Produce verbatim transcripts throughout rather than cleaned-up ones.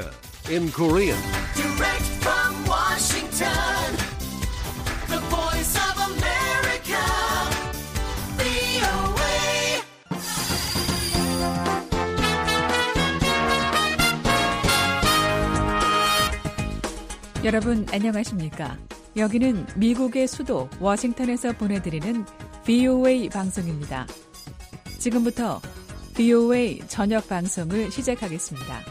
America in Korean. Direct from Washington, the voice of America, 브이오에이. 여러분 안녕하십니까? 여기는 미국의 수도 워싱턴에서 보내드리는 브이오에이 방송입니다. 지금부터 브이오에이 저녁 방송을 시작하겠습니다.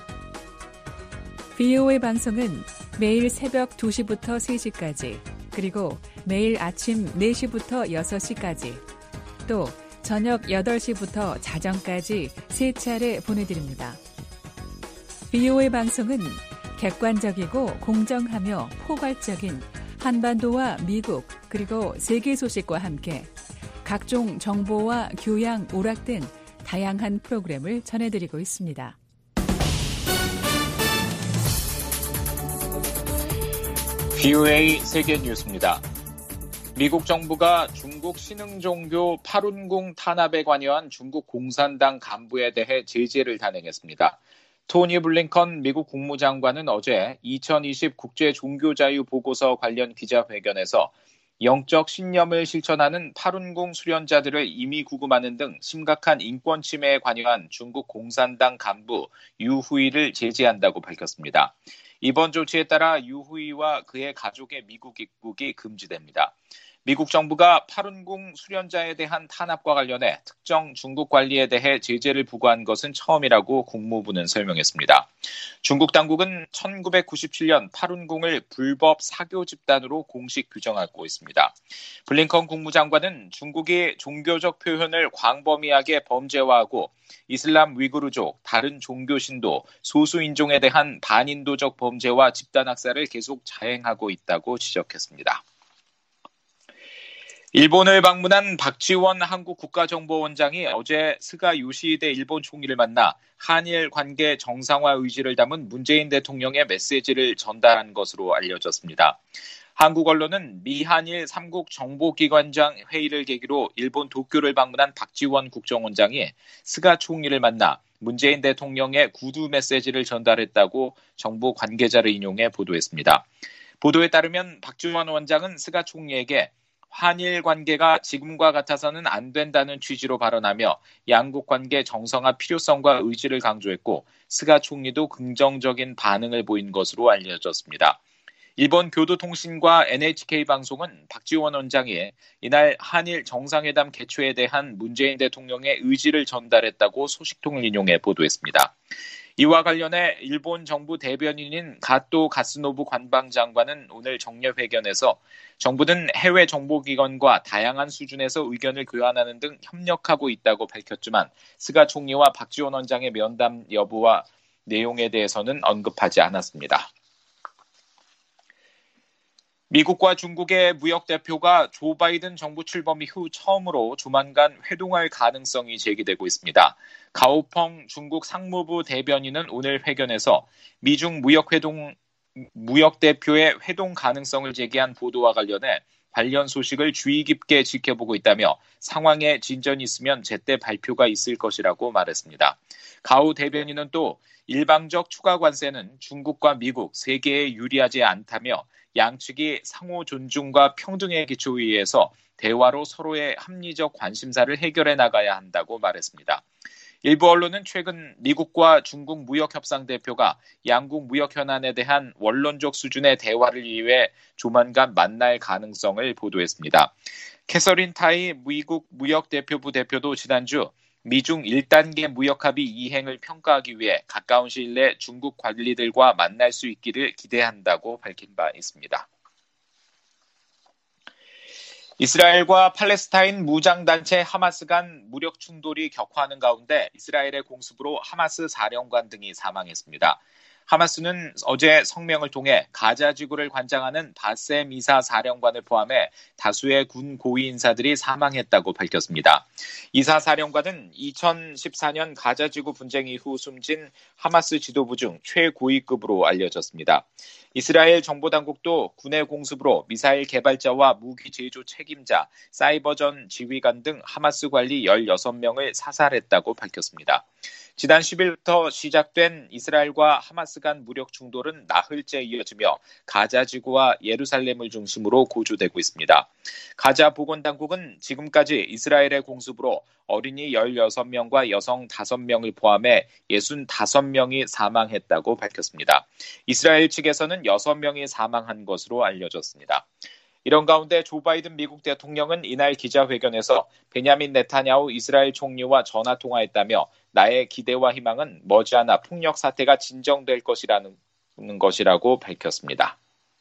브이오에이 방송은 매일 새벽 두 시부터 세 시까지, 그리고 매일 아침 네 시부터 여섯 시까지, 또 저녁 여덟 시부터 자정까지 세 차례 보내드립니다. 브이오에이 방송은 객관적이고 공정하며 포괄적인 한반도와 미국 그리고 세계 소식과 함께 각종 정보와 교양, 오락 등 다양한 프로그램을 전해드리고 있습니다. 브이오에이 세계 뉴스입니다. 미국 정부가 중국 신흥종교 파룬궁 탄압에 관여한 중국 공산당 간부에 대해 제재를 단행했습니다. 토니 블링컨 미국 국무장관은 어제 이천이십 국제 종교자유 보고서 관련 기자회견에서 영적 신념을 실천하는 파룬궁 수련자들을 임의 구금하는 등 심각한 인권 침해에 관여한 중국 공산당 간부 유후이를 제재한다고 밝혔습니다. 이번 조치에 따라 유후이와 그의 가족의 미국 입국이 금지됩니다. 미국 정부가 파룬궁 수련자에 대한 탄압과 관련해 특정 중국 관리에 대해 제재를 부과한 것은 처음이라고 국무부는 설명했습니다. 중국 당국은 천구백구십칠 년 파룬궁을 불법 사교 집단으로 공식 규정하고 있습니다. 블링컨 국무장관은 중국이 종교적 표현을 광범위하게 범죄화하고 이슬람 위구르족, 다른 종교 신도, 소수인종에 대한 반인도적 범죄와 집단 학살을 계속 자행하고 있다고 지적했습니다. 일본을 방문한 박지원 한국 국가정보원장이 어제 스가 요시히데 일본 총리를 만나 한일 관계 정상화 의지를 담은 문재인 대통령의 메시지를 전달한 것으로 알려졌습니다. 한국 언론은 미한일 삼국 정보기관장 회의를 계기로 일본 도쿄를 방문한 박지원 국정원장이 스가 총리를 만나 문재인 대통령의 구두 메시지를 전달했다고 정부 관계자를 인용해 보도했습니다. 보도에 따르면 박지원 원장은 스가 총리에게 한일 관계가 지금과 같아서는 안 된다는 취지로 발언하며 양국 관계 정상화 필요성과 의지를 강조했고 스가 총리도 긍정적인 반응을 보인 것으로 알려졌습니다. 일본 교도통신과 엔에이치케이 방송은 박지원 원장이 이날 한일 정상회담 개최에 대한 문재인 대통령의 의지를 전달했다고 소식통을 인용해 보도했습니다. 이와 관련해 일본 정부 대변인인 가토 가스노부 관방장관은 오늘 정례회견에서 정부는 해외 정보기관과 다양한 수준에서 의견을 교환하는 등 협력하고 있다고 밝혔지만 스가 총리와 박지원 원장의 면담 여부와 내용에 대해서는 언급하지 않았습니다. 미국과 중국의 무역 대표가 조 바이든 정부 출범 이후 처음으로 조만간 회동할 가능성이 제기되고 있습니다. 가오펑 중국 상무부 대변인은 오늘 회견에서 미중 무역회동, 무역 대표의 회동 가능성을 제기한 보도와 관련해 관련 소식을 주의 깊게 지켜보고 있다며 상황에 진전이 있으면 제때 발표가 있을 것이라고 말했습니다. 가오 대변인은 또 일방적 추가 관세는 중국과 미국, 세계에 유리하지 않다며 양측이 상호 존중과 평등의 기초 위에서 대화로 서로의 합리적 관심사를 해결해 나가야 한다고 말했습니다. 일부 언론은 최근 미국과 중국 무역협상 대표가 양국 무역 현안에 대한 원론적 수준의 대화를 위해 조만간 만날 가능성을 보도했습니다. 캐서린 타이 미국 무역대표부 대표도 지난주 미중 일 단계 무역합의 이행을 평가하기 위해 가까운 시일 내 중국 관리들과 만날 수 있기를 기대한다고 밝힌 바 있습니다. 이스라엘과 팔레스타인 무장단체 하마스 간 무력 충돌이 격화하는 가운데 이스라엘의 공습으로 하마스 사령관 등이 사망했습니다. 하마스는 어제 성명을 통해 가자 지구를 관장하는 바셈 이사 사령관을 포함해 다수의 군 고위 인사들이 사망했다고 밝혔습니다. 이사 사령관은 이천십사 년 가자 지구 분쟁 이후 숨진 하마스 지도부 중 최고위급으로 알려졌습니다. 이스라엘 정보당국도 군의 공습으로 미사일 개발자와 무기 제조 책임자, 사이버전 지휘관 등 하마스 관리 열여섯 명을 사살했다고 밝혔습니다. 지난 십 일부터 시작된 이스라엘과 하마스 간 무력 충돌은 나흘째 이어지며 가자 지구와 예루살렘을 중심으로 고조되고 있습니다. 가자 보건당국은 지금까지 이스라엘의 공습으로 어린이 열여섯 명과 여성 다섯 명을 포함해 육십오 명이 사망했다고 밝혔습니다. 이스라엘 측에서는 여섯 명이 사망한 것으로 알려졌습니다. 이런 가운데 조 바이든 미국 대통령은 이날 기자회견에서 베냐민 네타냐후 이스라엘 총리와 전화통화했다며 나의 기대와 희망은 머지않아 폭력 사태가 진정될 것이라는 것이라고 밝혔습니다.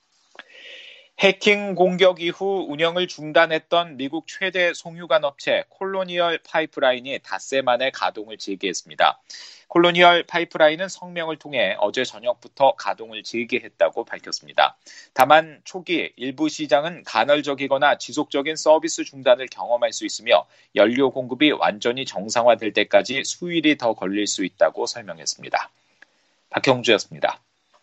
해킹 공격 이후 운영을 중단했던 미국 최대 송유관 업체 콜로니얼 파이프라인이 닷새 만에 가동을 재개했습니다. 콜로니얼 파이프라인은 성명을 통해 어제 저녁부터 가동을 재개했다고 밝혔습니다. 다만 초기 일부 시장은 간헐적이거나 지속적인 서비스 중단을 경험할 수 있으며 연료 공급이 완전히 정상화될 때까지 수일이 더 걸릴 수 있다고 설명했습니다. 박형주였습니다.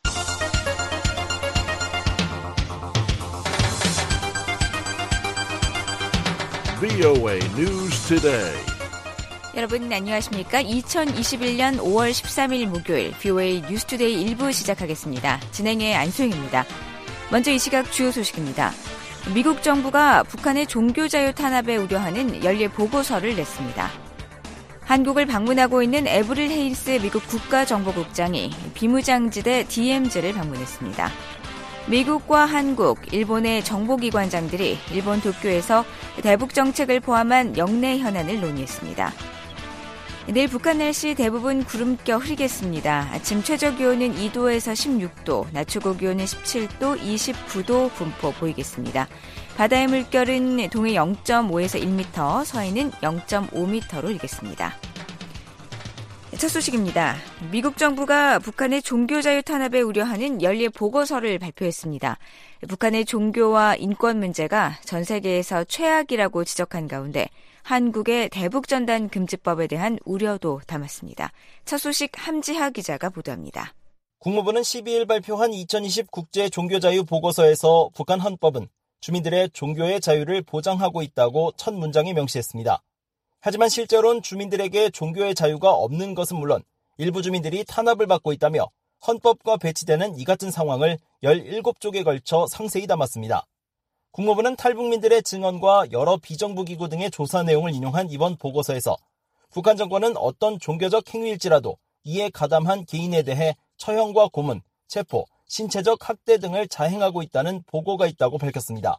브이오에이 News Today. 여러분 안녕하십니까? 이천이십일년 오월 십삼일 목요일 브이오에이 뉴스투데이 일 부 시작하겠습니다. 진행의 안소영입니다. 먼저 이 시각 주요 소식입니다. 미국 정부가 북한의 종교자유 탄압에 우려하는 연례 보고서를 냈습니다. 한국을 방문하고 있는 에브릴 헤이스 미국 국가정보국장이 비무장지대 디엠지를 방문했습니다. 미국과 한국, 일본의 정보기관장들이 일본 도쿄에서 대북 정책을 포함한 영내 현안을 논의했습니다. 내일 북한 날씨 대부분 구름 껴 흐리겠습니다. 아침 최저기온은 이 도에서 십육 도, 낮 최고기온은 십칠 도, 이십구 도 분포 보이겠습니다. 바다의 물결은 동해 영 점 오에서 일 미터, 서해는 영 점 오 미터로 일겠습니다. 첫 소식입니다. 미국 정부가 북한의 종교자유 탄압에 우려하는 연례 보고서를 발표했습니다. 북한의 종교와 인권 문제가 전 세계에서 최악이라고 지적한 가운데 한국의 대북전단 금지법에 대한 우려도 담았습니다. 첫 소식 함지하 기자가 보도합니다. 국무부는 십이일 발표한 이천이십 국제 종교자유 보고서에서 북한 헌법은 주민들의 종교의 자유를 보장하고 있다고 첫 문장에 명시했습니다. 하지만 실제로는 주민들에게 종교의 자유가 없는 것은 물론 일부 주민들이 탄압을 받고 있다며 헌법과 배치되는 이 같은 상황을 열일곱 쪽에 걸쳐 상세히 담았습니다. 국무부는 탈북민들의 증언과 여러 비정부 기구 등의 조사 내용을 인용한 이번 보고서에서 북한 정권은 어떤 종교적 행위일지라도 이에 가담한 개인에 대해 처형과 고문, 체포, 신체적 학대 등을 자행하고 있다는 보고가 있다고 밝혔습니다.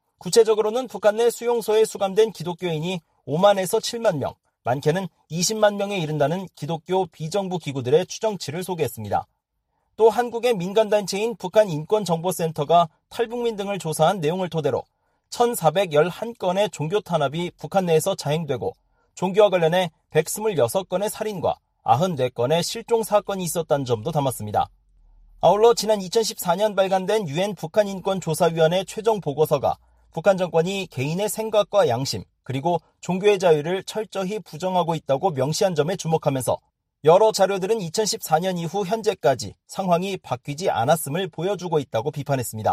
구체적으로는 북한 내 수용소에 수감된 기독교인이 오만에서 칠만 명, 많게는 이십만 명에 이른다는 기독교 비정부 기구들의 추정치를 소개했습니다. 또 한국의 민간단체인 북한인권정보센터가 탈북민 등을 조사한 내용을 토대로 천사백십일 건의 종교 탄압이 북한 내에서 자행되고 종교와 관련해 백이십육 건의 살인과 구십사 건의 실종 사건이 있었다는 점도 담았습니다. 아울러 지난 이천십사년 발간된 유엔 북한인권조사위원회 최종 보고서가 북한 정권이 개인의 생각과 양심 그리고 종교의 자유를 철저히 부정하고 있다고 명시한 점에 주목하면서 여러 자료들은 이천십사년 이후 현재까지 상황이 바뀌지 않았음을 보여주고 있다고 비판했습니다.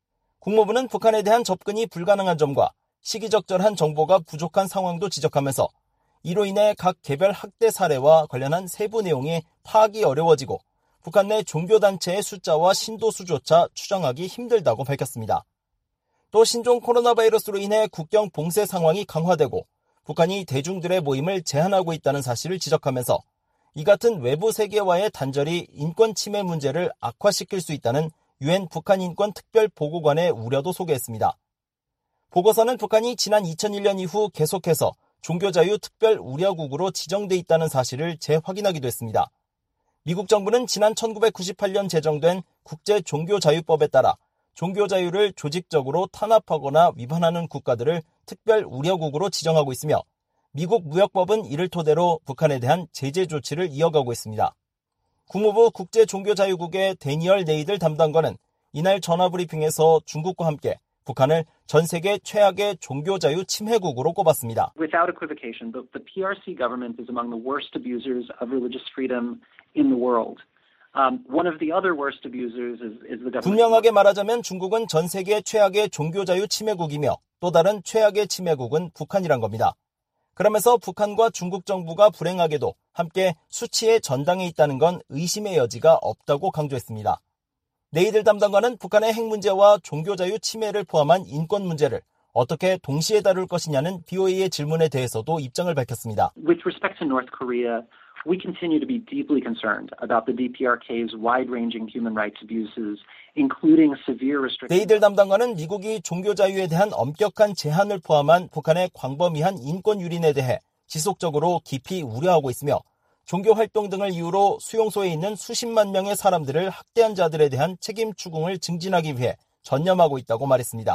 국무부는 북한에 대한 접근이 불가능한 점과 시기적절한 정보가 부족한 상황도 지적하면서 이로 인해 각 개별 학대 사례와 관련한 세부 내용이 파악이 어려워지고 북한 내 종교단체의 숫자와 신도수조차 추정하기 힘들다고 밝혔습니다. 또 신종 코로나 바이러스로 인해 국경 봉쇄 상황이 강화되고 북한이 대중들의 모임을 제한하고 있다는 사실을 지적하면서 이 같은 외부 세계와의 단절이 인권 침해 문제를 악화시킬 수 있다는 유엔 북한인권특별보고관의 우려도 소개했습니다. 보고서는 북한이 지난 이천일년 이후 계속해서 종교자유 특별우려국으로 지정돼 있다는 사실을 재확인하기도 했습니다. 미국 정부는 지난 천구백구십팔년 제정된 국제종교자유법에 따라 종교자유를 조직적으로 탄압하거나 위반하는 국가들을 특별우려국으로 지정하고 있으며 미국 무역법은 이를 토대로 북한에 대한 제재 조치를 이어가고 있습니다. 국무부 국제종교자유국의 데니얼 네이들 담당관은 이날 전화브리핑에서 중국과 함께 북한을 전 세계 최악의 종교자유 침해국으로 꼽았습니다. Without equivocation, the, the 피알씨 government is among the worst abusers of religious freedom in the world. Um, one of the other worst abusers is, is the government. 분명하게 말하자면 중국은 전 세계 최악의 종교자유 침해국이며 또 다른 최악의 침해국은 북한이란 겁니다. 그러면서 북한과 중국 정부가 불행하게도 함께 수치의 전당에 있다는 건 의심의 여지가 없다고 강조했습니다. 네이들 담당관은 북한의 핵 문제와 종교 자유 침해를 포함한 인권 문제를 어떻게 동시에 다룰 것이냐는 비오에이의 질문에 대해서도 입장을 밝혔습니다. With respect to North Korea, we continue to be deeply concerned about the 디피아르케이's wide-ranging human rights abuses, including severe restrictions. 네이들 담당관은 미국이 종교 자유에 대한 엄격한 제한을 포함한 북한의 광범위한 인권 유린에 대해 지속적으로 깊이 우려하고 있으며 종교 활동 등을 이유로 수용소에 있는 수십만 명의 사람들을 학대한 자들에 대한 책임 추궁을 증진하기 위해 전념하고 있다고 말했습니다.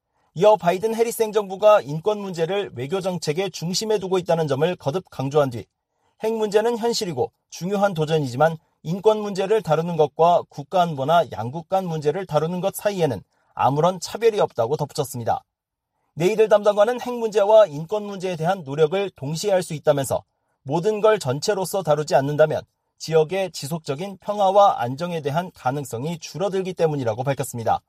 이어 바이든 해리스 행정부가 인권 문제를 외교 정책의 중심에 두고 있다는 점을 거듭 강조한 뒤 핵 문제는 현실이고 중요한 도전이지만 인권 문제를 다루는 것과 국가안보나 양국 간 문제를 다루는 것 사이에는 아무런 차별이 없다고 덧붙였습니다. 네이들 담당관은 핵 문제와 인권 문제에 대한 노력을 동시에 할 수 있다면서 모든 걸 전체로서 다루지 않는다면 지역의 지속적인 평화와 안정에 대한 가능성이 줄어들기 때문이라고 밝혔습니다.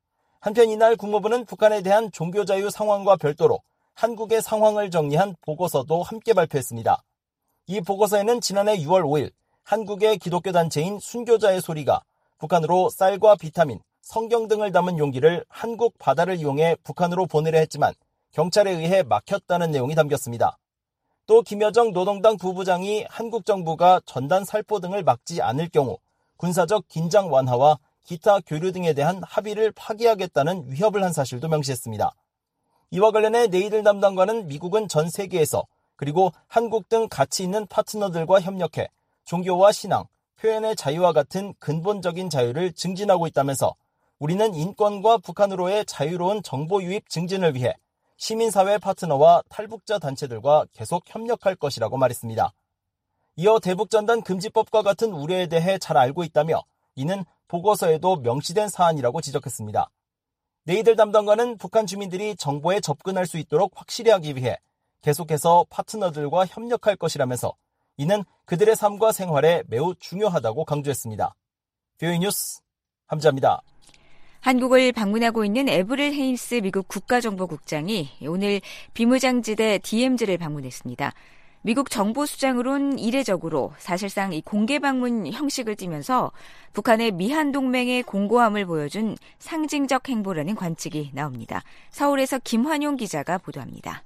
한편 이날 국무부는 북한에 대한 종교자유 상황과 별도로 한국의 상황을 정리한 보고서도 함께 발표했습니다. 이 보고서에는 지난해 유월 오일 한국의 기독교 단체인 순교자의 소리가 북한으로 쌀과 비타민, 성경 등을 담은 용기를 한국 바다를 이용해 북한으로 보내려 했지만 경찰에 의해 막혔다는 내용이 담겼습니다. 또 김여정 노동당 부부장이 한국 정부가 전단 살포 등을 막지 않을 경우 군사적 긴장 완화와 기타 교류 등에 대한 합의를 파기하겠다는 위협을 한 사실도 명시했습니다. 이와 관련해 네이들 담당관은 미국은 전 세계에서 그리고 한국 등 가치 있는 파트너들과 협력해 종교와 신앙, 표현의 자유와 같은 근본적인 자유를 증진하고 있다면서 우리는 인권과 북한으로의 자유로운 정보 유입 증진을 위해 시민사회 파트너와 탈북자 단체들과 계속 협력할 것이라고 말했습니다. 이어 대북전단 금지법과 같은 우려에 대해 잘 알고 있다며 이는 보고서에도 명시된 사안이라고 지적했습니다. 네이들 담당관은 북한 주민들이 정보에 접근할 수 있도록 확실히 하기 위해 계속해서 파트너들과 협력할 것이라면서 이는 그들의 삶과 생활에 매우 중요하다고 강조했습니다. 비오에이 뉴스 함자입니다. 한국을 방문하고 있는 에브릴 헤인스 미국 국가정보국장이 오늘 비무장지대 디엠지를 방문했습니다. 미국 정보수장으론 이례적으로 사실상 이 공개 방문 형식을 띠면서 북한의 미한 동맹의 공고함을 보여준 상징적 행보라는 관측이 나옵니다. 서울에서 김환용 기자가 보도합니다.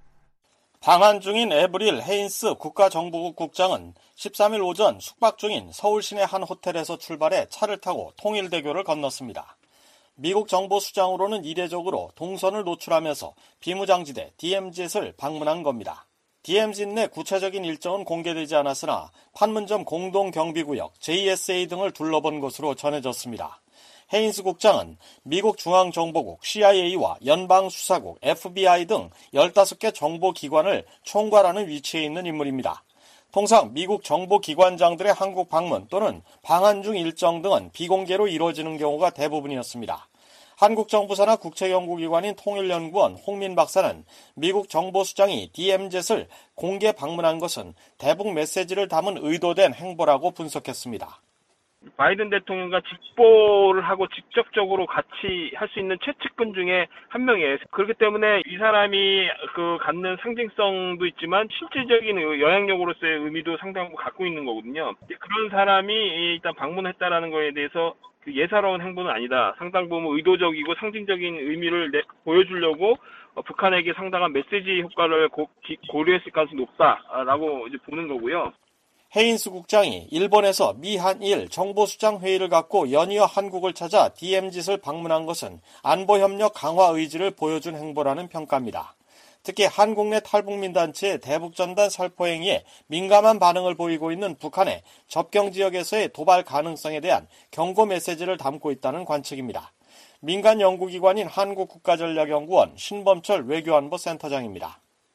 방한 중인 에브릴 헤인스 국가정보국 국장은 십삼일 오전 숙박 중인 서울 시내 한 호텔에서 출발해 차를 타고 통일대교를 건넜습니다. 미국 정보수장으로는 이례적으로 동선을 노출하면서 비무장지대 디엠지를 방문한 겁니다. 디엠지 내 구체적인 일정은 공개되지 않았으나 판문점 공동경비구역 제이에스에이 등을 둘러본 것으로 전해졌습니다. 헤인스 국장은 미국 중앙정보국 씨아이에이와 연방수사국 에프비아이 등 열다섯 개 정보기관을 총괄하는 위치에 있는 인물입니다. 통상 미국 정보기관장들의 한국 방문 또는 방한 중 일정 등은 비공개로 이루어지는 경우가 대부분이었습니다. 한국 정부사나 국제연구기관인 통일연구원 홍민 박사는 미국 정보수장이 디엠젯을 공개 방문한 것은 대북 메시지를 담은 의도된 행보라고 분석했습니다. 바이든 대통령과 직보를 하고 직접적으로 같이 할 수 있는 최측근 중에 한 명이에요. 그렇기 때문에 이 사람이 그 갖는 상징성도 있지만 실질적인 영향력으로서의 의미도 상당히 갖고 있는 거거든요. 그런 사람이 일단 방문했다라는 거에 대해서 예사로운 행보는 아니다. 상당 부분 의도적이고 상징적인 의미를 내, 보여주려고 북한에게 상당한 메시지 효과를 고, 기, 고려했을 가능성이 높다라고 이제 보는 거고요. 헤인스 국장이 일본에서 미한일 정보수장 회의를 갖고 연이어 한국을 찾아 디엠짓을 방문한 것은 안보협력 강화 의지를 보여준 행보라는 평가입니다. 특히 한국 내 탈북민 단체의 대북전단 살포 행위에 민감한 반응을 보이고 있는 북한의 접경 지역에서의 도발 가능성에 대한 경고 메시지를 담고 있다는 관측입니다. 민간 연구기관인 한국국가전략연구원 신범철 외교안보센터장입니다.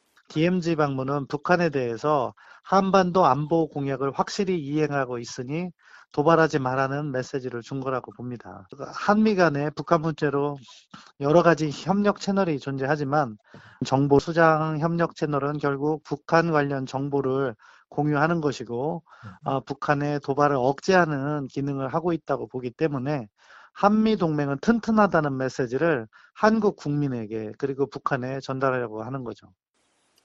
디엠지 방문은 북한에 대해서 한반도 안보 공약을 확실히 이행하고 있으니 도발하지 말라는 메시지를 준 거라고 봅니다. 한미 간의 북한 문제로 여러 가지 협력 채널이 존재하지만 정보 수장 협력 채널은 결국 북한 관련 정보를 공유하는 것이고 어, 북한의 도발을 억제하는 기능을 하고 있다고 보기 때문에 한미 동맹은 튼튼하다는 메시지를 한국 국민에게 그리고 북한에 전달하려고 하는 거죠.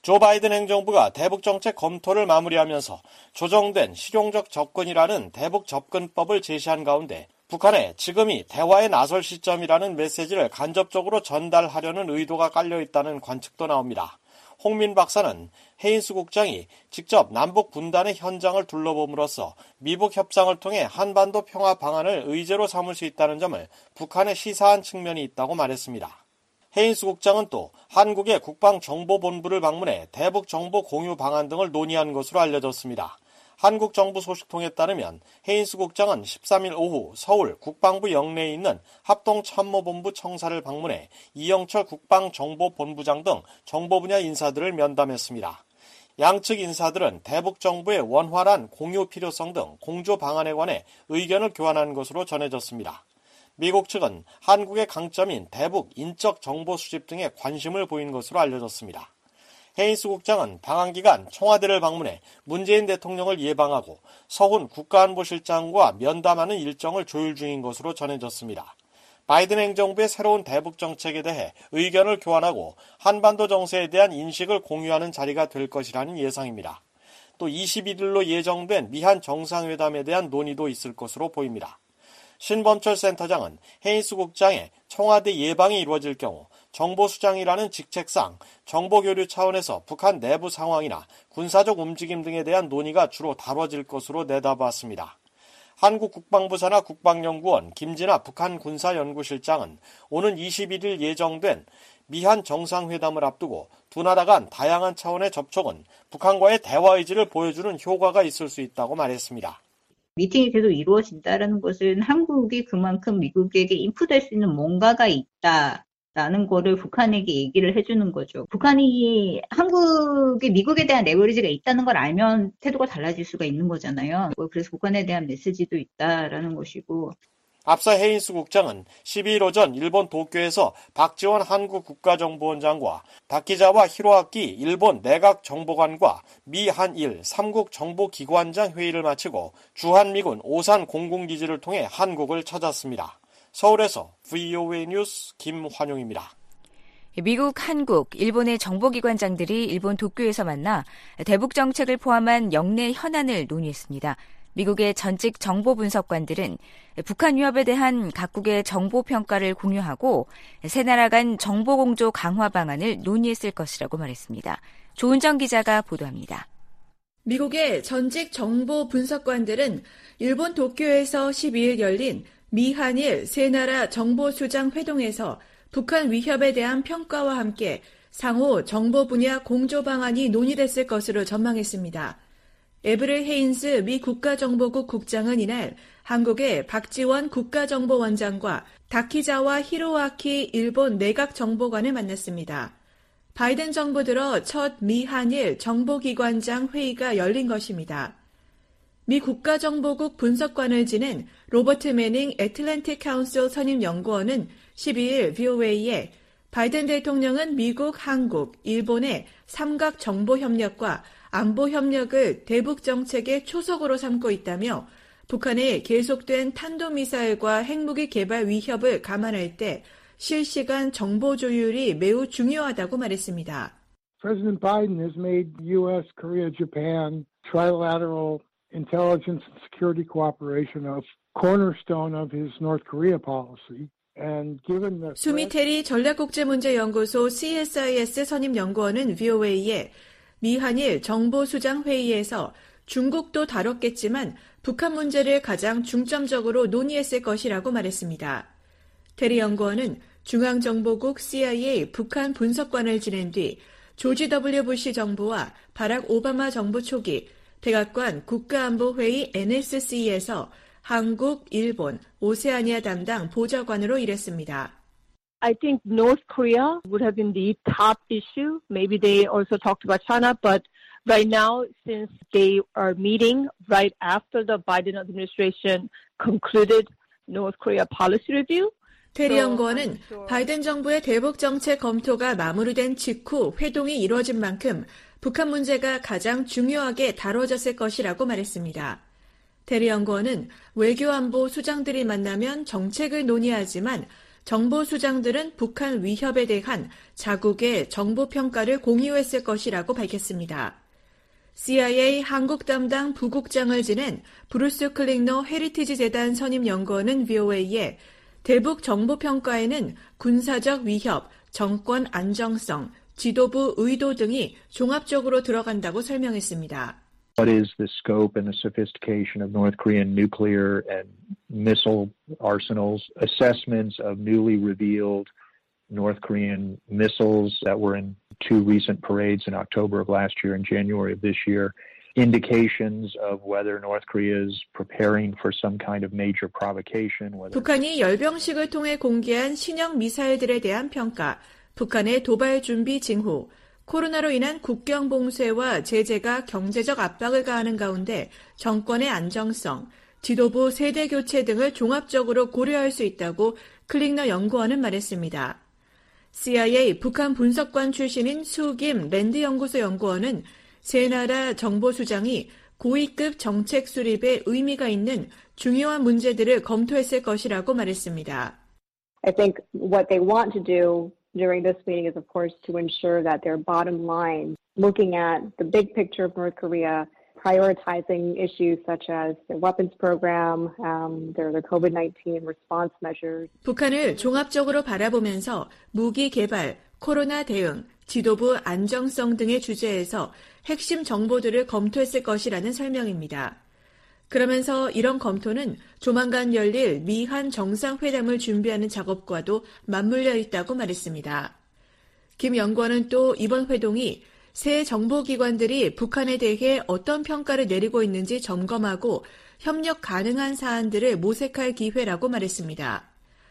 조 바이든 행정부가 대북 정책 검토를 마무리하면서 조정된 실용적 접근이라는 대북 접근법을 제시한 가운데 북한에 지금이 대화에 나설 시점이라는 메시지를 간접적으로 전달하려는 의도가 깔려있다는 관측도 나옵니다. 홍민 박사는 헤인스 국장이 직접 남북 분단의 현장을 둘러봄으로써 미북 협상을 통해 한반도 평화 방안을 의제로 삼을 수 있다는 점을 북한에 시사한 측면이 있다고 말했습니다. 헤인스 국장은 또 한국의 국방정보본부를 방문해 대북 정보 공유 방안 등을 논의한 것으로 알려졌습니다. 한국 정부 소식통에 따르면 헤인스 국장은 십삼 일 오후 서울 국방부 영내에 있는 합동참모본부 청사를 방문해 이영철 국방정보본부장 등 정보 분야 인사들을 면담했습니다. 양측 인사들은 대북 정부의 원활한 공유 필요성 등 공조 방안에 관해 의견을 교환한 것으로 전해졌습니다. 미국 측은 한국의 강점인 대북 인적 정보 수집 등에 관심을 보인 것으로 알려졌습니다. 헤인스 국장은 방한 기간 청와대를 방문해 문재인 대통령을 예방하고 서훈 국가안보실장과 면담하는 일정을 조율 중인 것으로 전해졌습니다. 바이든 행정부의 새로운 대북 정책에 대해 의견을 교환하고 한반도 정세에 대한 인식을 공유하는 자리가 될 것이라는 예상입니다. 또 이십일 일로 예정된 미한 정상회담에 대한 논의도 있을 것으로 보입니다. 신범철 센터장은 헤인스 국장의 청와대 예방이 이루어질 경우 정보수장이라는 직책상 정보교류 차원에서 북한 내부 상황이나 군사적 움직임 등에 대한 논의가 주로 다뤄질 것으로 내다봤습니다. 한국 국방부 산하 국방연구원 김진아 북한 군사연구실장은 오는 이십일 일 예정된 미한 정상회담을 앞두고 두 나라 간 다양한 차원의 접촉은 북한과의 대화 의지를 보여주는 효과가 있을 수 있다고 말했습니다. 미팅이 계속 이루어진다는 것은 한국이 그만큼 미국에게 인풋할 수 있는 뭔가가 있다라는 거를 북한에게 얘기를 해주는 거죠. 북한이 한국이 미국에 대한 레버리지가 있다는 걸 알면 태도가 달라질 수가 있는 거잖아요. 그래서 북한에 대한 메시지도 있다라는 것이고. 앞서 헤인스 국장은 십이 일 오전 일본 도쿄에서 박지원 한국 국가정보원장과 다키자와 히로아키 일본 내각정보관과 미한일 삼국 정보기관장 회의를 마치고 주한미군 오산 공군기지를 통해 한국을 찾았습니다. 서울에서 브이오에이 뉴스 김환용입니다. 미국, 한국, 일본의 정보기관장들이 일본 도쿄에서 만나 대북 정책을 포함한 영내 현안을 논의했습니다. 미국의 전직 정보분석관들은 북한 위협에 대한 각국의 정보평가를 공유하고 세 나라 간 정보공조 강화 방안을 논의했을 것이라고 말했습니다. 조은정 기자가 보도합니다. 미국의 전직 정보분석관들은 일본 도쿄에서 십이 일 열린 미한일 세 나라 정보수장 회동에서 북한 위협에 대한 평가와 함께 상호 정보 분야 공조 방안이 논의됐을 것으로 전망했습니다. 에브릴 헤인스 미 국가정보국 국장은 이날 한국의 박지원 국가정보원장과 다키자와 히로아키 일본 내각정보관을 만났습니다. 바이든 정부 들어 첫 미한일 정보기관장 회의가 열린 것입니다. 미 국가정보국 분석관을 지낸 로버트 매닝 애틀랜틱 카운슬 선임연구원은 십이 일 브이오에이에 바이든 대통령은 미국, 한국, 일본의 삼각 정보협력과 안보협력을 대북정책의 초석으로 삼고 있다며 북한의 계속된 탄도미사일과 핵무기 개발 위협을 감안할 때 실시간 정보 조율이 매우 중요하다고 말했습니다. President Biden has made U S, Korea, Japan trilateral intelligence and security cooperation a cornerstone of his North Korea policy. 수미테리 전략국제문제연구소 씨에스아이에스 선임연구원은 브이오에이에 미한일 정보수장회의에서 중국도 다뤘겠지만 북한 문제를 가장 중점적으로 논의했을 것이라고 말했습니다. 테리 연구원은 중앙정보국 씨아이에이 북한 분석관을 지낸 뒤 조지 더블유 부시 정부와 바락 오바마 정부 초기 백악관 국가안보회의 엔에스씨에서 한국, 일본, 오세아니아 담당 보좌관으로 일했습니다. I think North Korea would have been the top issue. Maybe they also talked about China, but right now, since they are meeting right after the Biden administration concluded North Korea policy review, 테리 연구원은 바이든 정부의 대북 정책 검토가 마무리된 직후 회동이 이루어진 만큼 북한 문제가 가장 중요하게 다뤄졌을 것이라고 말했습니다. 테리 연구원은 외교안보 수장들이 만나면 정책을 논의하지만 정보수장들은 북한 위협에 대한 자국의 정보평가를 공유했을 것이라고 밝혔습니다. 씨아이에이 한국 담당 부국장을 지낸 브루스 클링너 헤리티지 재단 선임 연구원은 브이오에이에 대북 정보평가에는 군사적 위협, 정권 안정성, 지도부 의도 등이 종합적으로 들어간다고 설명했습니다. What is the scope and the sophistication of North Korean nuclear and missile arsenals, assessments of newly revealed North Korean missiles that were in two recent parades in October of last year and January of this year, indications of whether North Korea is preparing for some kind of major provocation. Whether... 북한이 열병식을 통해 공개한 신형 미사일들에 대한 평가, 북한의 도발 준비 징후, 코로나로 인한 국경 봉쇄와 제재가 경제적 압박을 가하는 가운데 정권의 안정성, 지도부 세대 교체 등을 종합적으로 고려할 수 있다고 클링너 연구원은 말했습니다. 씨아이에이 북한 분석관 출신인 수김 랜드 연구소 연구원은 세 나라 정보수장이 고위급 정책 수립에 의미가 있는 중요한 문제들을 검토했을 것이라고 말했습니다. I think what they want to do during this meeting is, of course, to ensure that their bottom line, looking at the big picture of North Korea, prioritizing issues such as their weapons program, um, their, their 코비드 나인틴 response measures. 북한을 종합적으로 바라보면서 무기 개발, 코로나 대응, 지도부 안정성 등의 주제에서 핵심 정보들을 검토했을 것이라는 설명입니다. 그러면서 이런 검토는 조만간 열릴 미한 정상회담을 준비하는 작업과도 맞물려 있다고 말했습니다. 김 연구원은 또 이번 회동이 새 정보기관들이 북한에 대해 어떤 평가를 내리고 있는지 점검하고 협력 가능한 사안들을 모색할 기회라고 말했습니다.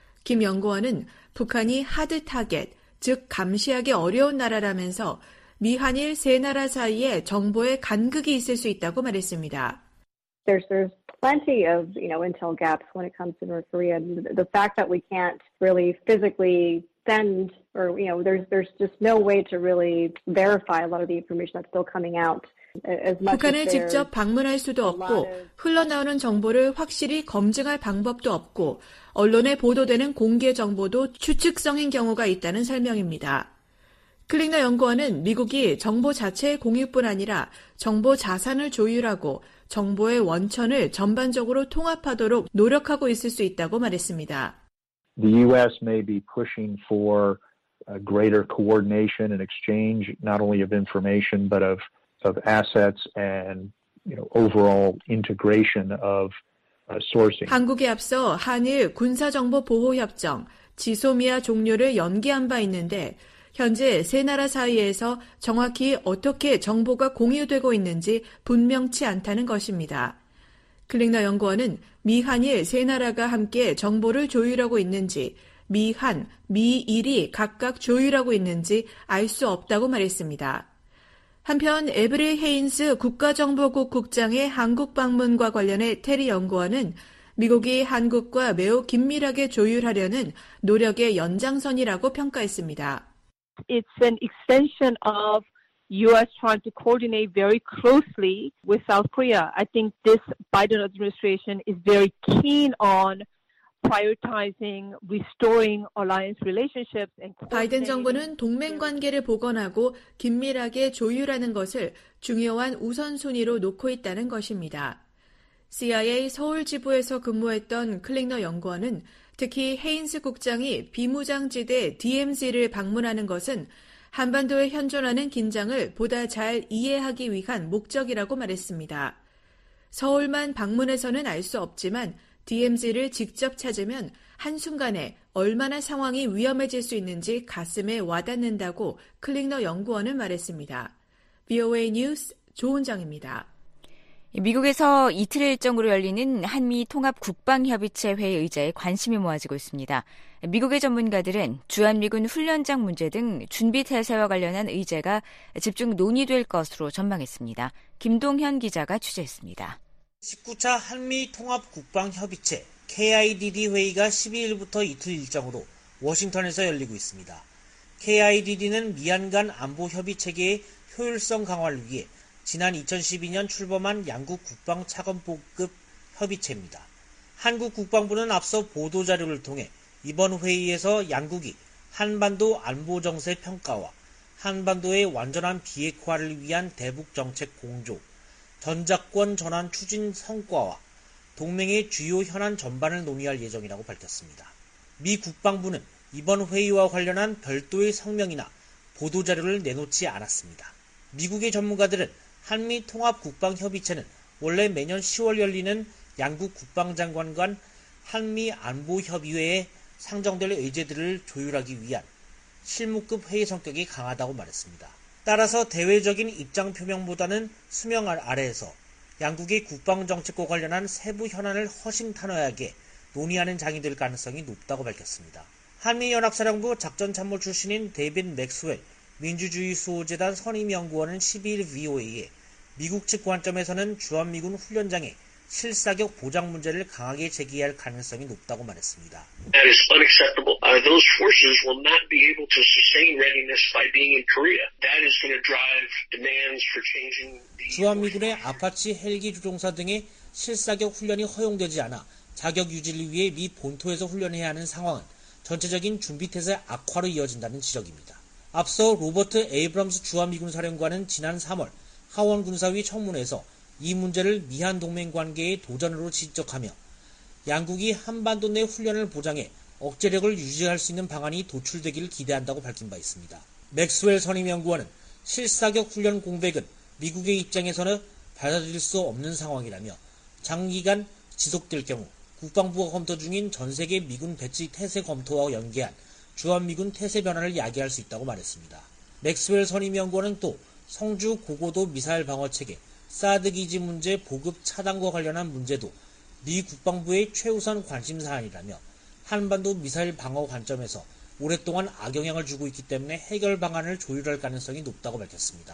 김 연구원은 북한이 하드 타겟, 즉 감시하기 어려운 나라라면서 미한일 세 나라 사이에 정보의 간극이 있을 수 있다고 말했습니다. There's there's plenty of you know intel gaps when it comes to North Korea. The fact that we can't really physically send, or you know, there's there's just no way to really verify a lot of the information that's still coming out. As much 북한을 as 직접 방문할 수도 없고 흘러나오는 정보를 확실히 검증할 방법도 없고 언론에 보도되는 공개 정보도 추측성인 경우가 있다는 설명입니다. 클링너 연구원은 미국이 정보 자체의 공유뿐 아니라 정보 자산을 조율하고 정보의 원천을 전반적으로 통합하도록 노력하고 있을 수 있다고 말했습니다. The U S may be pushing for a greater coordination and exchange not only of information but of of assets and you know overall integration of uh, sourcing. 한국에 앞서 한일 군사정보보호협정, 지소미아 종료를 연기한 바 있는데 현재 세 나라 사이에서 정확히 어떻게 정보가 공유되고 있는지 분명치 않다는 것입니다. 클링너 연구원은 미한일 세 나라가 함께 정보를 조율하고 있는지, 미한, 미일이 각각 조율하고 있는지 알 수 없다고 말했습니다. 한편 에브릴 헤인스 국가정보국 국장의 한국 방문과 관련해 테리 연구원은 미국이 한국과 매우 긴밀하게 조율하려는 노력의 연장선이라고 평가했습니다. It's an extension of U S trying to coordinate very closely with South Korea. I think this Biden administration is very keen on prioritizing restoring alliance relationships and 바이든 정부는 동맹 관계를 복원하고 긴밀하게 조율하는 것을 중요한 우선순위로 놓고 있다는 것입니다. 씨아이에이 서울 지부에서 근무했던 클링너 연구원은 특히 헤인스 국장이 비무장지대 디엠지를 방문하는 것은 한반도에 현존하는 긴장을 보다 잘 이해하기 위한 목적이라고 말했습니다. 서울만 방문해서는 알 수 없지만 디엠지를 직접 찾으면 한순간에 얼마나 상황이 위험해질 수 있는지 가슴에 와닿는다고 클링너 연구원은 말했습니다. 브이오에이 뉴스 조은정입니다. 미국에서 이틀 일정으로 열리는 한미 통합 국방협의체 회의 의제에 관심이 모아지고 있습니다. 미국의 전문가들은 주한미군 훈련장 문제 등 준비 태세와 관련한 의제가 집중 논의될 것으로 전망했습니다. 김동현 기자가 취재했습니다. 십구 차 한미 통합 국방협의체 케이아이디디 회의가 십이 일부터 이틀 일정으로 워싱턴에서 열리고 있습니다. 케이아이디디는 미한 간 안보 협의 체계의 효율성 강화를 위해 지난 이천십이 년 출범한 양국 국방 차관보급 협의체입니다. 한국 국방부는 앞서 보도자료를 통해 이번 회의에서 양국이 한반도 안보 정세 평가와 한반도의 완전한 비핵화를 위한 대북 정책 공조, 전작권 전환 추진 성과와 동맹의 주요 현안 전반을 논의할 예정이라고 밝혔습니다. 미 국방부는 이번 회의와 관련한 별도의 성명이나 보도자료를 내놓지 않았습니다. 미국의 전문가들은 한미 통합 국방협의체는 원래 매년 시월 열리는 양국 국방장관 간 한미 안보협의회에 상정될 의제들을 조율하기 위한 실무급 회의 성격이 강하다고 말했습니다. 따라서 대외적인 입장 표명보다는 수명 아래에서 양국의 국방정책과 관련한 세부 현안을 허심탄회하게 논의하는 장이 될 가능성이 높다고 밝혔습니다. 한미연합사령부 작전참모 출신인 데이빗 맥스웰 민주주의 수호재단 선임연구원은 십이일 브이오에이에 미국 측 관점에서는 주한미군 훈련장의 실사격 보장 문제를 강하게 제기할 가능성이 높다고 말했습니다. That is unacceptable. Uh, those forces will not be able to sustain readiness by being in Korea. That is going to drive demands for changing the... 주한미군의 아파치 헬기 조종사 등의 실사격 훈련이 허용되지 않아 자격 유지를 위해 미 본토에서 훈련해야 하는 상황은 전체적인 준비태세 악화로 이어진다는 지적입니다. 앞서 로버트 에이브럼스 주한미군 사령관은 지난 삼월 하원 군사위 청문회에서 이 문제를 미한 동맹 관계의 도전으로 지적하며 양국이 한반도 내 훈련을 보장해 억제력을 유지할 수 있는 방안이 도출되기를 기대한다고 밝힌 바 있습니다. 맥스웰 선임연구원은 실사격 훈련 공백은 미국의 입장에서는 받아들일 수 없는 상황이라며 장기간 지속될 경우 국방부가 검토 중인 전세계 미군 배치 태세 검토와 연계한 주한미군 태세 변화를 야기할 수 있다고 말했습니다. 맥스웰 선임연구원은 또 성주 고고도 미사일 방어체계 사드 기지 문제 보급 차단과 관련한 문제도 미 국방부의 최우선 관심 사안이라며 한반도 미사일 방어 관점에서 오랫동안 악영향을 주고 있기 때문에 해결 방안을 조율할 가능성이 높다고 밝혔습니다.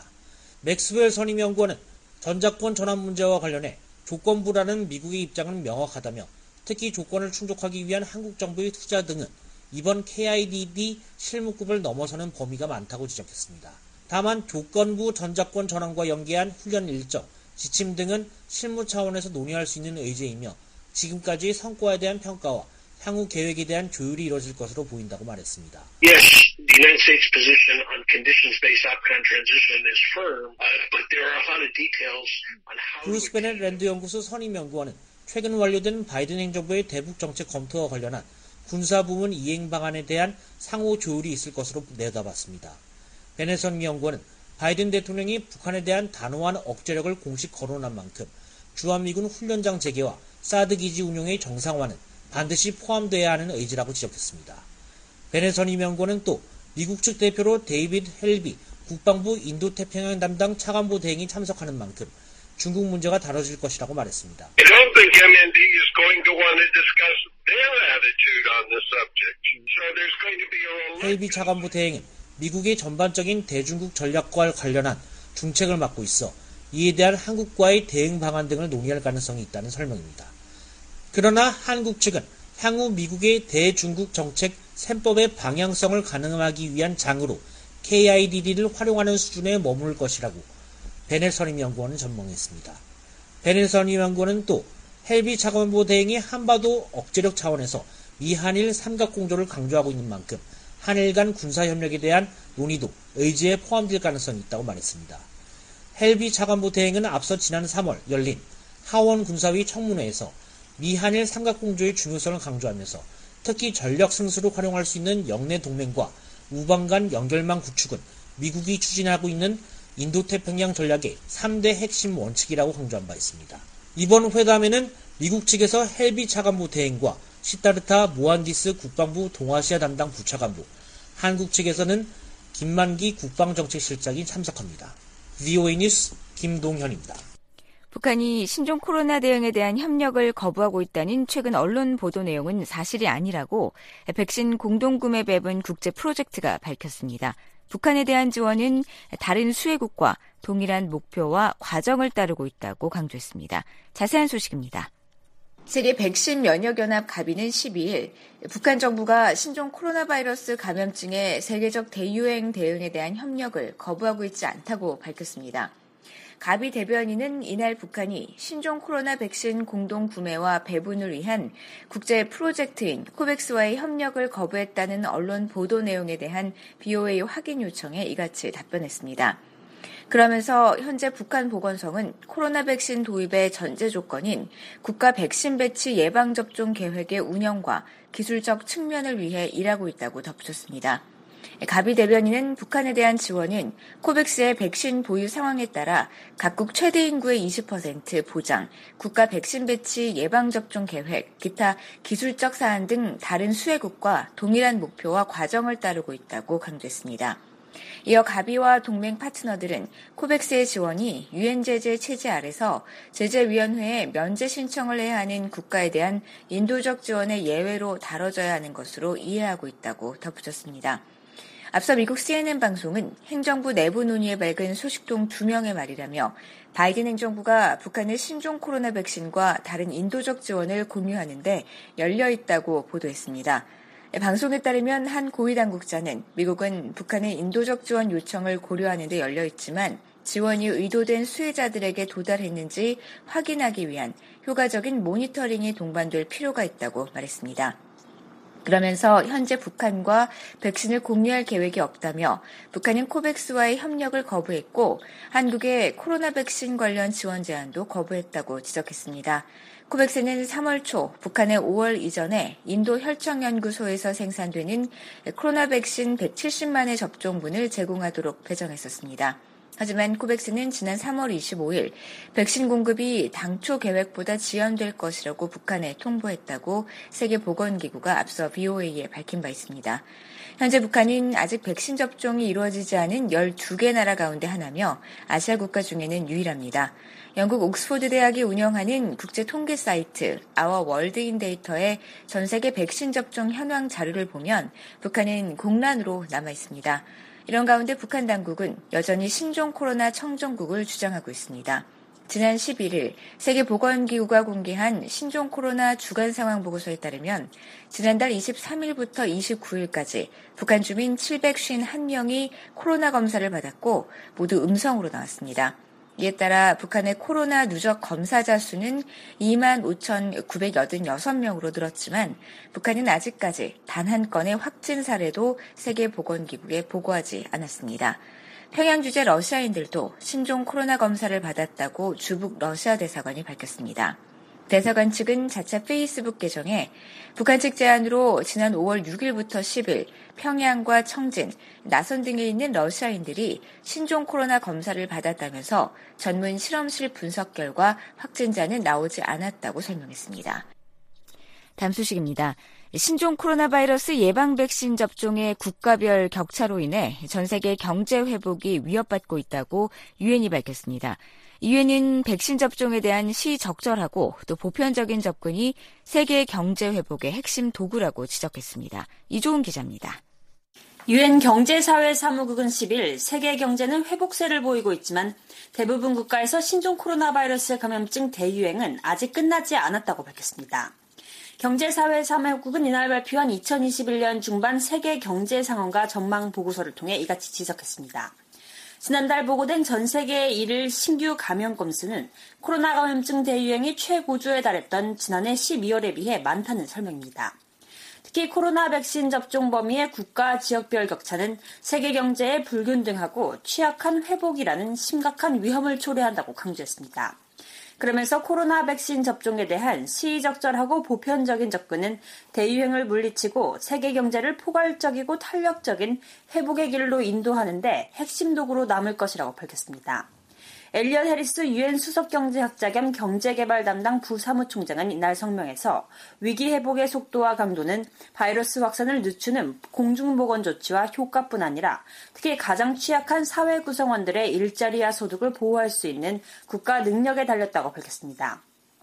맥스웰 선임연구원은 전작권 전환 문제와 관련해 조건부라는 미국의 입장은 명확하다며 특히 조건을 충족하기 위한 한국 정부의 투자 등은 이번 케이아이디디 실무급을 넘어서는 범위가 많다고 지적했습니다. 다만 조건부 전작권 전환과 연계한 훈련 일정, 지침 등은 실무 차원에서 논의할 수 있는 의제이며 지금까지의 성과에 대한 평가와 향후 계획에 대한 조율이 이뤄질 것으로 보인다고 말했습니다. Yes, the United States position on conditions-based Afghan transition is firm, uh, but there are a lot of details on how... 브루스 베넷 랜드 연구소 선임연구원은 최근 완료된 바이든 행정부의 대북 정책 검토와 관련한 군사부문 이행 방안에 대한 상호 조율이 있을 것으로 내다봤습니다. 베넷 선임연구원은 바이든 대통령이 북한에 대한 단호한 억제력을 공식 거론한 만큼 주한미군 훈련장 재개와 사드 기지 운용의 정상화는 반드시 포함돼야 하는 의지라고 지적했습니다. 베넷 선임연구원은 또 미국 측 대표로 데이빗 헬비 국방부 인도태평양 담당 차관보 대행이 참석하는 만큼 중국 문제가 다뤄질 것이라고 말했습니다. I don't think 엠엔디 is going to want to discuss their attitude on this subject. So there's going to be a... 헬비 차관보 대행은 미국의 전반적인 대중국 전략과 관련한 중책을 맡고 있어 이에 대한 한국과의 대응 방안 등을 논의할 가능성이 있다는 설명입니다. 그러나 한국 측은 향후 미국의 대중국 정책 셈법의 방향성을 가늠하기 위한 장으로 케이아이디디를 활용하는 수준에 머물 것이라고 베넷 선임연구원은 전망했습니다. 베넷 선임연구원은 또 헬비 차관보 대행이 한반도 억제력 차원에서 미한일 삼각공조를 강조하고 있는 만큼 한일 간 군사협력에 대한 논의도 의제에 포함될 가능성이 있다고 말했습니다. 헬비 차관보 대행은 앞서 지난 삼월 열린 하원 군사위 청문회에서 미한일 삼각공조의 중요성을 강조하면서 특히 전력 승수를 활용할 수 있는 영내 동맹과 우방 간 연결망 구축은 미국이 추진하고 있는 인도태평양 전략의 삼 대 핵심 원칙이라고 강조한 바 있습니다. 이번 회담에는 미국 측에서 헬비 차관보 대행과 시타르타 모한디스 국방부 동아시아 담당 부차관보, 한국 측에서는 김만기 국방정책실장이 참석합니다. 브이오에이 뉴스 김동현입니다. 북한이 신종 코로나 대응에 대한 협력을 거부하고 있다는 최근 언론 보도 내용은 사실이 아니라고 백신 공동구매 배분 국제 프로젝트가 밝혔습니다. 북한에 대한 지원은 다른 수혜국과 동일한 목표와 과정을 따르고 있다고 강조했습니다. 자세한 소식입니다. 세계 백신 면역연합 가비는 십이일 북한 정부가 신종 코로나 바이러스 감염증의 세계적 대유행 대응에 대한 협력을 거부하고 있지 않다고 밝혔습니다. 가비 대변인은 이날 북한이 신종 코로나 백신 공동 구매와 배분을 위한 국제 프로젝트인 코백스와의 협력을 거부했다는 언론 보도 내용에 대한 비오에이 확인 요청에 이같이 답변했습니다. 그러면서 현재 북한 보건성은 코로나 백신 도입의 전제 조건인 국가 백신 배치 예방접종 계획의 운영과 기술적 측면을 위해 일하고 있다고 덧붙였습니다. 가비 대변인은 북한에 대한 지원은 코백스의 백신 보유 상황에 따라 각국 최대 인구의 이십 퍼센트 보장, 국가 백신 배치 예방접종 계획, 기타 기술적 사안 등 다른 수혜국과 동일한 목표와 과정을 따르고 있다고 강조했습니다. 이어 가비와 동맹 파트너들은 코백스의 지원이 유엔 제재 체제 아래서 제재위원회에 면제 신청을 해야 하는 국가에 대한 인도적 지원의 예외로 다뤄져야 하는 것으로 이해하고 있다고 덧붙였습니다. 앞서 미국 씨엔엔 방송은 행정부 내부 논의에 밝은 소식통 두 명의 말이라며 바이든 행정부가 북한의 신종 코로나 백신과 다른 인도적 지원을 공유하는 데 열려 있다고 보도했습니다. 방송에 따르면 한 고위 당국자는 미국은 북한의 인도적 지원 요청을 고려하는 데 열려 있지만 지원이 의도된 수혜자들에게 도달했는지 확인하기 위한 효과적인 모니터링이 동반될 필요가 있다고 말했습니다. 그러면서 현재 북한과 백신을 공유할 계획이 없다며 북한은 코백스와의 협력을 거부했고 한국의 코로나 백신 관련 지원 제안도 거부했다고 지적했습니다. 코백스는 삼월 초 북한의 오월 이전에 인도 혈청연구소에서 생산되는 코로나 백신 백칠십만의 접종분을 제공하도록 배정했었습니다. 하지만 코백스는 지난 삼월 이십오일 백신 공급이 당초 계획보다 지연될 것이라고 북한에 통보했다고 세계보건기구가 앞서 비오에이에 밝힌 바 있습니다. 현재 북한은 아직 백신 접종이 이루어지지 않은 열두 개 나라 가운데 하나며 아시아 국가 중에는 유일합니다. 영국 옥스포드 대학이 운영하는 국제 통계 사이트 아워 월드인 데이터의 전 세계 백신 접종 현황 자료를 보면 북한은 공란으로 남아 있습니다. 이런 가운데 북한 당국은 여전히 신종 코로나 청정국을 주장하고 있습니다. 지난 십일일 세계보건기구가 공개한 신종 코로나 주간 상황 보고서에 따르면 지난달 이십삼일부터 이십구일까지 북한 주민 칠백오십일 명이 코로나 검사를 받았고 모두 음성으로 나왔습니다. 이에 따라 북한의 코로나 누적 검사자 수는 이만 오천구백팔십육 명으로 늘었지만 북한은 아직까지 단 한 건의 확진 사례도 세계보건기구에 보고하지 않았습니다. 평양 주재 러시아인들도 신종 코로나 검사를 받았다고 주북 러시아 대사관이 밝혔습니다. 대사관 측은 자체 페이스북 계정에 북한 측 제안으로 지난 오월 육일부터 십일 평양과 청진, 나선 등에 있는 러시아인들이 신종 코로나 검사를 받았다면서 전문 실험실 분석 결과 확진자는 나오지 않았다고 설명했습니다. 다음 소식입니다. 신종 코로나 바이러스 예방 백신 접종의 국가별 격차로 인해 전 세계 경제 회복이 위협받고 있다고 유엔이 밝혔습니다. 유엔은 백신 접종에 대한 시적절하고 또 보편적인 접근이 세계 경제 회복의 핵심 도구라고 지적했습니다. 이조은 기자입니다. 유엔 경제사회사무국은 십일 세계 경제는 회복세를 보이고 있지만 대부분 국가에서 신종 코로나 바이러스 감염증 대유행은 아직 끝나지 않았다고 밝혔습니다. 경제사회사무국은 이날 발표한 이천이십일년 중반 세계 경제 상황과 전망 보고서를 통해 이같이 지적했습니다. 지난달 보고된 전 세계 일일 신규 감염 건수는 코로나 감염증 대유행이 최고조에 달했던 지난해 십이월에 비해 많다는 설명입니다. 특히 코로나 백신 접종 범위의 국가 지역별 격차는 세계 경제의 불균등하고 취약한 회복이라는 심각한 위험을 초래한다고 강조했습니다. 그러면서 코로나 백신 접종에 대한 시의적절하고 보편적인 접근은 대유행을 물리치고 세계 경제를 포괄적이고 탄력적인 회복의 길로 인도하는 데 핵심 도구로 남을 것이라고 밝혔습니다. 엘리엇 해리스 유엔 수석경제학자 겸 경제개발 담당 부사무총장은 이날 성명에서 위기 회복의 속도와 강도는 바이러스 확산을 늦추는 공중보건 조치와 효과뿐 아니라 특히 가장 취약한 사회 구성원들의 일자리와 소득을 보호할 수 있는 국가 능력에 달렸다고 밝혔습니다.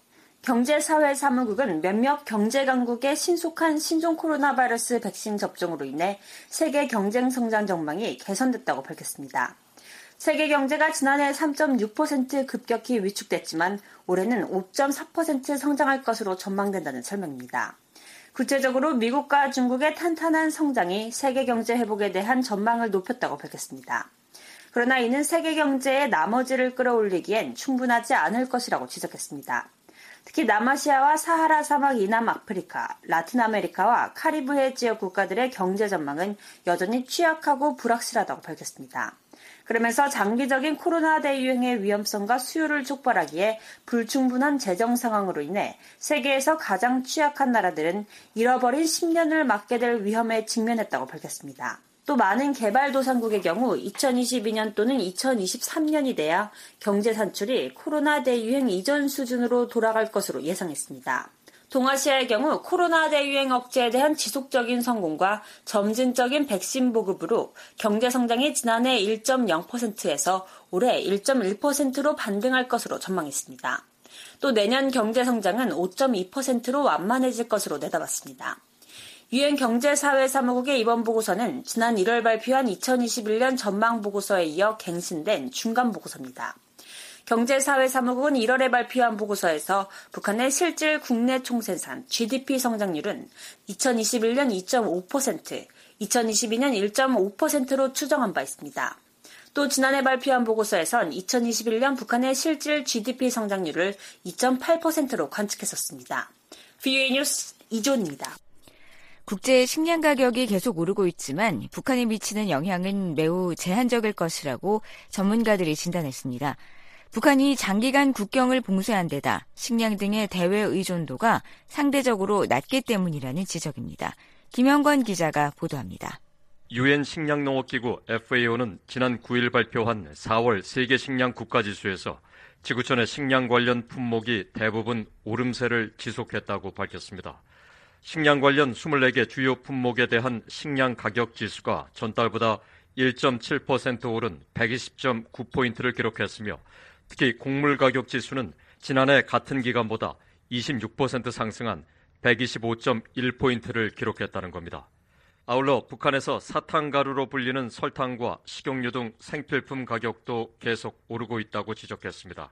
경제사회사무국은 몇몇 경제강국의 신속한 신종 코로나 바이러스 백신 접종으로 인해 세계 경쟁 성장 전망이 개선됐다고 밝혔습니다. 세계 경제가 지난해 삼 점 육 퍼센트 급격히 위축됐지만 올해는 오 점 사 퍼센트 성장할 것으로 전망된다는 설명입니다. 구체적으로 미국과 중국의 탄탄한 성장이 세계 경제 회복에 대한 전망을 높였다고 밝혔습니다. 그러나 이는 세계 경제의 나머지를 끌어올리기엔 충분하지 않을 것이라고 지적했습니다. 특히 남아시아와 사하라 사막 이남 아프리카, 라틴 아메리카와 카리브해 지역 국가들의 경제 전망은 여전히 취약하고 불확실하다고 밝혔습니다. 그러면서 장기적인 코로나 대유행의 위험성과 수요를 촉발하기에 불충분한 재정 상황으로 인해 세계에서 가장 취약한 나라들은 잃어버린 십 년을 맞게 될 위험에 직면했다고 밝혔습니다. 또 많은 개발도상국의 경우 이천이십이 년 또는 이천이십삼 년이 돼야 경제 산출이 코로나 대유행 이전 수준으로 돌아갈 것으로 예상했습니다. 동아시아의 경우 코로나 대유행 억제에 대한 지속적인 성공과 점진적인 백신 보급으로 경제 성장이 지난해 일 점 영 퍼센트에서 올해 일 점 일 퍼센트로 반등할 것으로 전망했습니다. 또 내년 경제 성장은 오 점 이 퍼센트로 완만해질 것으로 내다봤습니다. 유엔 경제사회사무국의 이번 보고서는 지난 일월 발표한 이천이십일 년 전망보고서에 이어 갱신된 중간보고서입니다. 경제사회사무국은 일월에 발표한 보고서에서 북한의 실질 국내 총생산 지디피 성장률은 이천이십일 년 이 점 오 퍼센트, 이천이십이 년 일 점 오 퍼센트로 추정한 바 있습니다. 또 지난해 발표한 보고서에선 이천이십일 년 북한의 실질 지디피 성장률을 이 점 팔 퍼센트로 관측했었습니다. 브이오에이 뉴스 이존입니다. 국제 식량 가격이 계속 오르고 있지만 북한에 미치는 영향은 매우 제한적일 것이라고 전문가들이 진단했습니다. 북한이 장기간 국경을 봉쇄한 데다 식량 등의 대외 의존도가 상대적으로 낮기 때문이라는 지적입니다. 김영권 기자가 보도합니다. 유엔 식량농업기구 에프에이오는 지난 구 일 발표한 사월 세계 식량 국가지수에서 지구촌의 식량 관련 품목이 대부분 오름세를 지속했다고 밝혔습니다. 식량 관련 이십사 개 주요 품목에 대한 식량 가격 지수가 전달보다 일 점 칠 퍼센트 오른 백이십 점 구 포인트를 기록했으며 특히 곡물 가격 지수는 지난해 같은 기간보다 이십육 퍼센트 상승한 백이십오 점 일 포인트를 기록했다는 겁니다. 아울러 북한에서 사탕가루로 불리는 설탕과 식용유 등 생필품 가격도 계속 오르고 있다고 지적했습니다.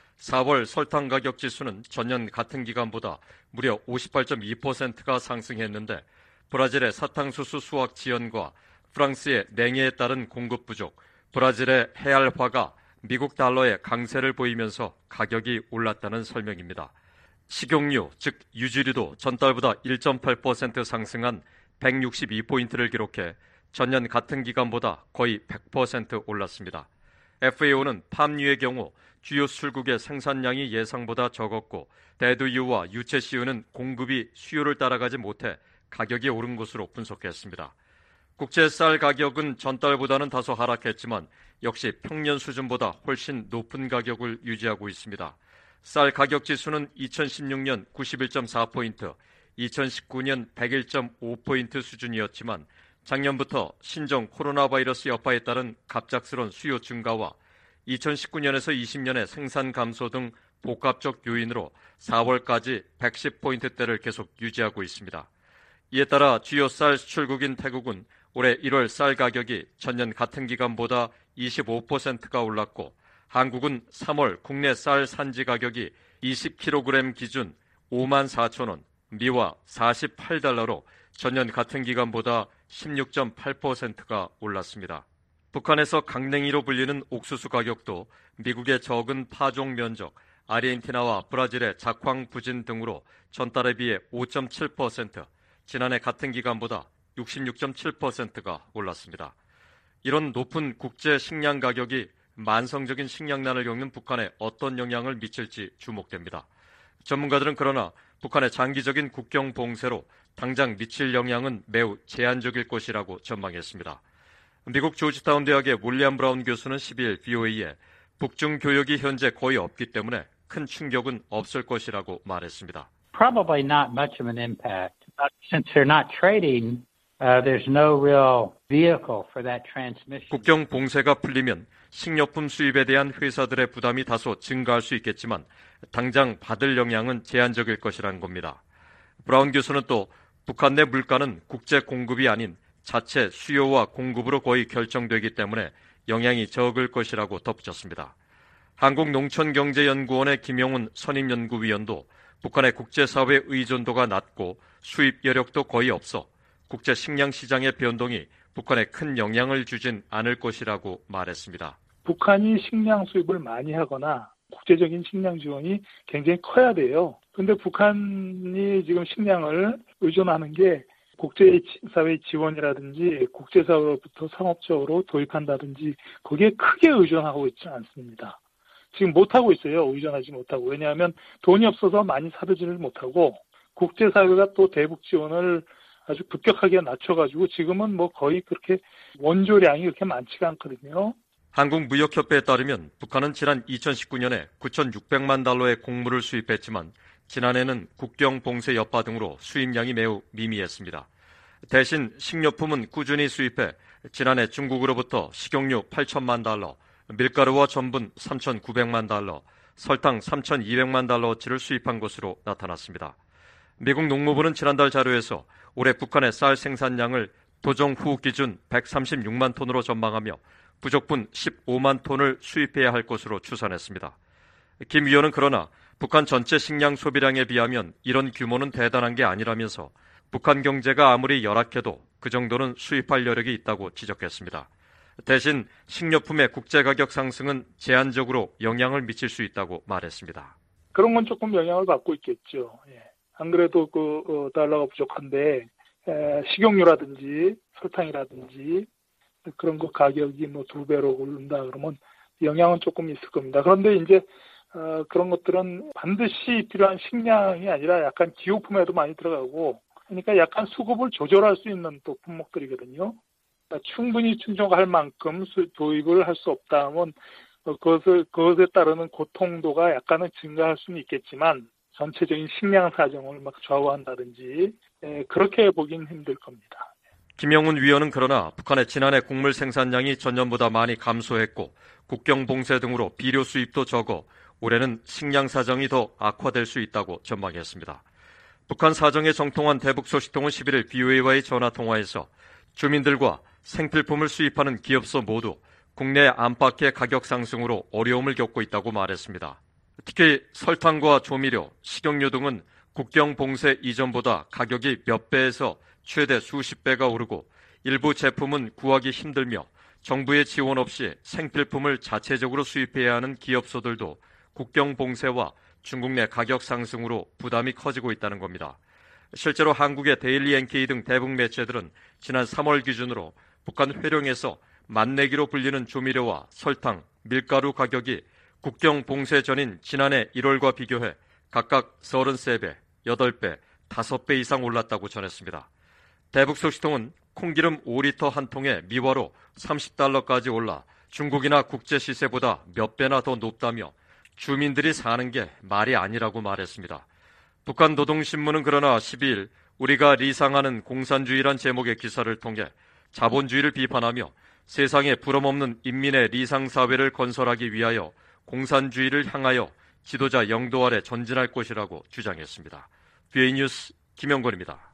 사월 설탕 가격 지수는 전년 같은 기간보다 무려 오십팔 점 이 퍼센트가 상승했는데 브라질의 사탕수수 수확 지연과 프랑스의 냉해에 따른 공급 부족, 브라질의 해알화가 미국 달러의 강세를 보이면서 가격이 올랐다는 설명입니다. 식용유, 즉 유지류도 전달보다 일 점 팔 퍼센트 상승한 백육십이 포인트를 기록해 전년 같은 기간보다 거의 백 퍼센트 올랐습니다. 에프에이오는 팜유의 경우 주요 수출국의 생산량이 예상보다 적었고 대두유와 유채씨유는 공급이 수요를 따라가지 못해 가격이 오른 것으로 분석했습니다. 국제 쌀 가격은 전달보다는 다소 하락했지만 역시 평년 수준보다 훨씬 높은 가격을 유지하고 있습니다. 쌀 가격 지수는 이천십육 년 구십일 점 사 포인트, 이천십구 년 백일 점 오 포인트 수준이었지만 작년부터 신종 코로나 바이러스 여파에 따른 갑작스러운 수요 증가와 이천십구 년에서 이십 년의 생산 감소 등 복합적 요인으로 사월까지 백십 포인트대를 계속 유지하고 있습니다. 이에 따라 주요 쌀 수출국인 태국은 올해 일월 쌀 가격이 전년 같은 기간보다 이십오 퍼센트가 올랐고 한국은 삼월 국내 쌀 산지 가격이 이십 킬로그램 기준 오만 사천 원, 미화 사십팔 달러로 전년 같은 기간보다 십육 점 팔 퍼센트가 올랐습니다. 북한에서 강냉이로 불리는 옥수수 가격도 미국의 적은 파종 면적, 아르헨티나와 브라질의 작황 부진 등으로 전달에 비해 오 점 칠 퍼센트, 지난해 같은 기간보다 육십육 점 칠 퍼센트가 올랐습니다. 이런 높은 국제 식량 가격이 만성적인 식량난을 겪는 북한에 어떤 영향을 미칠지 주목됩니다. 전문가들은 그러나 북한의 장기적인 국경 봉쇄로 당장 미칠 영향은 매우 제한적일 것이라고 전망했습니다. 미국 조지타운 대학의 윌리엄 브라운 교수는 십이 일 브이오에이에 북중 교역이 현재 거의 없기 때문에 큰 충격은 없을 것이라고 말했습니다. Probably not much of an impact. Since they're not trading, uh, there's no real vehicle for that transmission. 국경 봉쇄가 풀리면 식료품 수입에 대한 회사들의 부담이 다소 증가할 수 있겠지만 당장 받을 영향은 제한적일 것이라는 겁니다. 브라운 교수는 또 북한 내 물가는 국제 공급이 아닌 자체 수요와 공급으로 거의 결정되기 때문에 영향이 적을 것이라고 덧붙였습니다. 한국농촌경제연구원의 김용훈 선임연구위원도 북한의 국제사회 의존도가 낮고 수입 여력도 거의 없어 국제 식량 시장의 변동이 북한에 큰 영향을 주진 않을 것이라고 말했습니다. 북한이 식량 수입을 많이 하거나 국제적인 식량 지원이 굉장히 커야 돼요. 그런데 북한이 지금 식량을 의존하는 게 국제사회 지원이라든지 국제사회로부터 상업적으로 도입한다든지 거기에 크게 의존하고 있지 않습니다. 지금 못하고 있어요. 의존하지 못하고. 왜냐하면 돈이 없어서 많이 사르지를 못하고 국제사회가 또 대북 지원을 아주 급격하게 낮춰가지고 지금은 뭐 거의 그렇게 원조량이 그렇게 많지가 않거든요. 한국무역협회에 따르면 북한은 지난 이천십구 년에 구천육백만 달러의 곡물을 수입했지만 지난해는 국경 봉쇄 여파 등으로 수입량이 매우 미미했습니다. 대신 식료품은 꾸준히 수입해 지난해 중국으로부터 식용유 팔천만 달러, 밀가루와 전분 삼천구백만 달러, 설탕 삼천이백만 달러어치를 수입한 것으로 나타났습니다. 미국 농무부는 지난달 자료에서 올해 북한의 쌀 생산량을 도정 후 기준 백삼십육만 톤으로 전망하며 부족분 십오만 톤을 수입해야 할 것으로 추산했습니다. 김 위원은 그러나 북한 전체 식량 소비량에 비하면 이런 규모는 대단한 게 아니라면서 북한 경제가 아무리 열악해도 그 정도는 수입할 여력이 있다고 지적했습니다. 대신 식료품의 국제가격 상승은 제한적으로 영향을 미칠 수 있다고 말했습니다. 그런 건 조금 영향을 받고 있겠죠. 예. 안 그래도 그 어, 달러가 부족한데 에, 식용유라든지 설탕이라든지 그런 거 가격이 뭐 두 배로 오른다 그러면 영향은 조금 있을 겁니다. 그런데 이제 어, 그런 것들은 반드시 필요한 식량이 아니라 약간 기호품에도 많이 들어가고 그러니까 약간 수급을 조절할 수 있는 또 품목들이거든요. 그러니까 충분히 충족할 만큼 수, 도입을 할 수 없다면 어, 그것을, 그것에 따르는 고통도가 약간은 증가할 수는 있겠지만 전체적인 식량 사정을 막 좌우한다든지 에, 그렇게 보긴 힘들 겁니다. 김영훈 위원은 그러나 북한의 지난해 곡물 생산량이 전년보다 많이 감소했고 국경 봉쇄 등으로 비료 수입도 적어 올해는 식량 사정이 더 악화될 수 있다고 전망했습니다. 북한 사정에 정통한 대북 소식통은 십일 일 비오에이와의 전화통화에서 주민들과 생필품을 수입하는 기업소 모두 국내 안팎의 가격 상승으로 어려움을 겪고 있다고 말했습니다. 특히 설탕과 조미료, 식용유 등은 국경 봉쇄 이전보다 가격이 몇 배에서 최대 수십 배가 오르고 일부 제품은 구하기 힘들며 정부의 지원 없이 생필품을 자체적으로 수입해야 하는 기업소들도 국경 봉쇄와 중국 내 가격 상승으로 부담이 커지고 있다는 겁니다. 실제로 한국의 데일리 엔케이 등 대북 매체들은 지난 삼월 기준으로 북한 회령에서 만내기로 불리는 조미료와 설탕, 밀가루 가격이 국경 봉쇄 전인 지난해 일월과 비교해 각각 삼십삼 배, 여덟 배, 다섯 배 이상 올랐다고 전했습니다. 대북 소식통은 콩기름 오 리터 한 통에 미화로 삼십 달러까지 올라 중국이나 국제 시세보다 몇 배나 더 높다며 주민들이 사는 게 말이 아니라고 말했습니다. 북한 노동신문은 그러나 십이 일 우리가 리상하는 공산주의란 제목의 기사를 통해 자본주의를 비판하며 세상에 부럼없는 인민의 리상사회를 건설하기 위하여 공산주의를 향하여 지도자 영도 아래 전진할 것이라고 주장했습니다. 비오에이 뉴스 김영권입니다.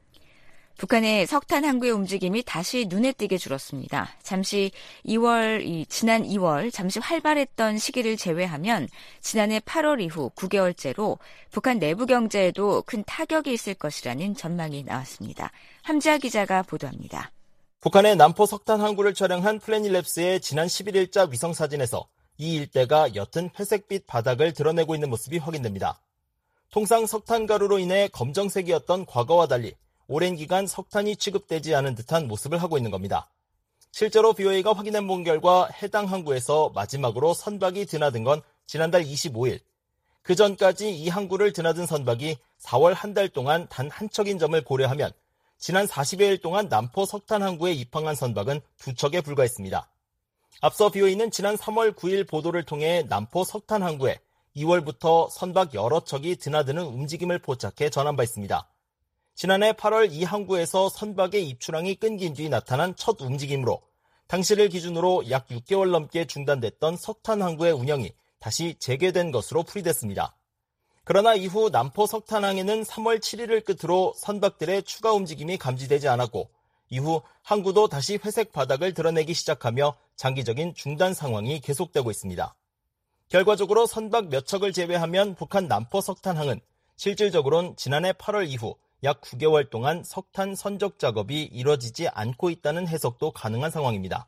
북한의 석탄 항구의 움직임이 다시 눈에 띄게 줄었습니다. 잠시 이월, 지난 이월 잠시 활발했던 시기를 제외하면 지난해 팔월 이후 구 개월째로 북한 내부 경제에도 큰 타격이 있을 것이라는 전망이 나왔습니다. 함지아 기자가 보도합니다. 북한의 남포 석탄 항구를 촬영한 플래닛랩스의 지난 십일 일자 위성사진에서 이 일대가 옅은 회색빛 바닥을 드러내고 있는 모습이 확인됩니다. 통상 석탄 가루로 인해 검정색이었던 과거와 달리 오랜 기간 석탄이 취급되지 않은 듯한 모습을 하고 있는 겁니다. 실제로 비오에이가 확인해 본 결과 해당 항구에서 마지막으로 선박이 드나든 건 지난달 이십오 일. 그 전까지 이 항구를 드나든 선박이 사월 한 달 동안 단 한 척인 점을 고려하면 지난 사십여일 동안 남포 석탄 항구에 입항한 선박은 두 척에 불과했습니다. 앞서 비오에이는 지난 삼월 구일 보도를 통해 남포 석탄 항구에 이월부터 선박 여러 척이 드나드는 움직임을 포착해 전한 바 있습니다. 지난해 팔월 이 항구에서 선박의 입출항이 끊긴 뒤 나타난 첫 움직임으로 당시를 기준으로 약 육 개월 넘게 중단됐던 석탄 항구의 운영이 다시 재개된 것으로 풀이됐습니다. 그러나 이후 남포 석탄항에는 삼월 칠일을 끝으로 선박들의 추가 움직임이 감지되지 않았고 이후 항구도 다시 회색 바닥을 드러내기 시작하며 장기적인 중단 상황이 계속되고 있습니다. 결과적으로 선박 몇 척을 제외하면 북한 남포 석탄항은 실질적으로는 지난해 팔월 이후 약 구 개월 동안 석탄 선적 작업이 이뤄지지 않고 있다는 해석도 가능한 상황입니다.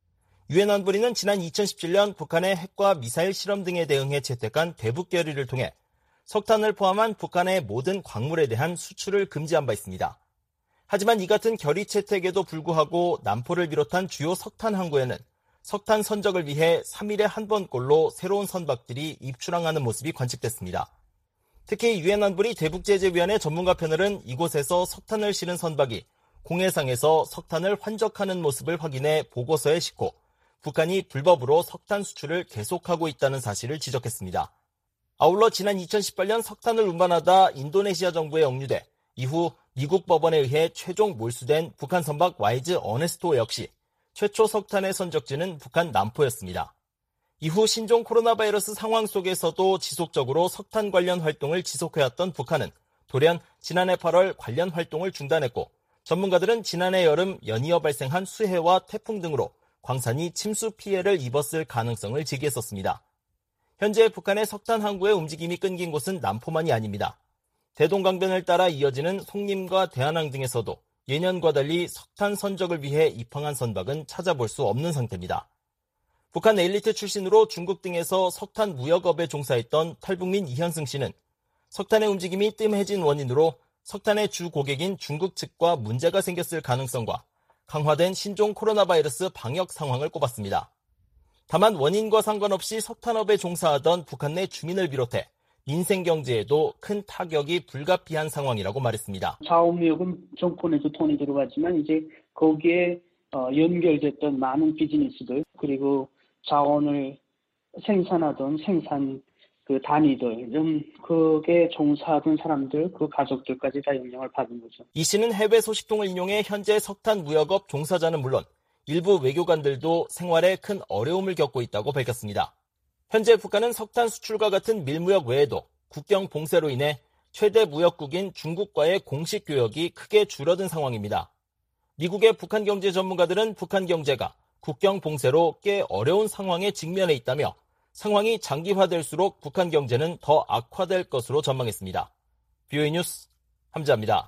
유엔 안보리는 지난 이천십칠 년 북한의 핵과 미사일 실험 등에 대응해 채택한 대북 결의를 통해 석탄을 포함한 북한의 모든 광물에 대한 수출을 금지한 바 있습니다. 하지만 이 같은 결의 채택에도 불구하고 남포를 비롯한 주요 석탄 항구에는 석탄 선적을 위해 삼 일에 한 번꼴로 새로운 선박들이 입출항하는 모습이 관측됐습니다. 특히 유엔 안보리 대북제재위원회 전문가 패널은 이곳에서 석탄을 실은 선박이 공해상에서 석탄을 환적하는 모습을 확인해 보고서에 싣고 북한이 불법으로 석탄 수출을 계속하고 있다는 사실을 지적했습니다. 아울러 지난 이천십팔 년 석탄을 운반하다 인도네시아 정부에 억류돼 이후 미국 법원에 의해 최종 몰수된 북한 선박 와이즈 어네스토 역시 최초 석탄의 선적지는 북한 남포였습니다. 이후 신종 코로나 바이러스 상황 속에서도 지속적으로 석탄 관련 활동을 지속해왔던 북한은 돌연 지난해 팔월 관련 활동을 중단했고 전문가들은 지난해 여름 연이어 발생한 수해와 태풍 등으로 광산이 침수 피해를 입었을 가능성을 제기했었습니다. 현재 북한의 석탄 항구의 움직임이 끊긴 곳은 남포만이 아닙니다. 대동강변을 따라 이어지는 송림과 대한항 등에서도 예년과 달리 석탄 선적을 위해 입항한 선박은 찾아볼 수 없는 상태입니다. 북한 엘리트 출신으로 중국 등에서 석탄 무역업에 종사했던 탈북민 이현승 씨는 석탄의 움직임이 뜸해진 원인으로 석탄의 주 고객인 중국 측과 문제가 생겼을 가능성과 강화된 신종 코로나 바이러스 방역 상황을 꼽았습니다. 다만 원인과 상관없이 석탄업에 종사하던 북한 내 주민을 비롯해 민생 경제에도 큰 타격이 불가피한 상황이라고 말했습니다. 자원무역은 정권에서 돈이 들어가지만 이제 거기에 연결됐던 많은 비즈니스들 그리고 자원을 생산하던 생산 그 단위들, 좀 그게 종사하던 사람들, 그 가족들까지 다 영향을 받은 거죠. 이 씨는 해외 소식통을 인용해 현재 석탄 무역업 종사자는 물론 일부 외교관들도 생활에 큰 어려움을 겪고 있다고 밝혔습니다. 현재 북한은 석탄 수출과 같은 밀무역 외에도 국경 봉쇄로 인해 최대 무역국인 중국과의 공식 교역이 크게 줄어든 상황입니다. 미국의 북한 경제 전문가들은 북한 경제가 국경 봉쇄로 꽤 어려운 상황에 직면해 있다며 상황이 장기화될수록 북한 경제는 더 악화될 것으로 전망했습니다. 비오이 뉴스 함자입니다.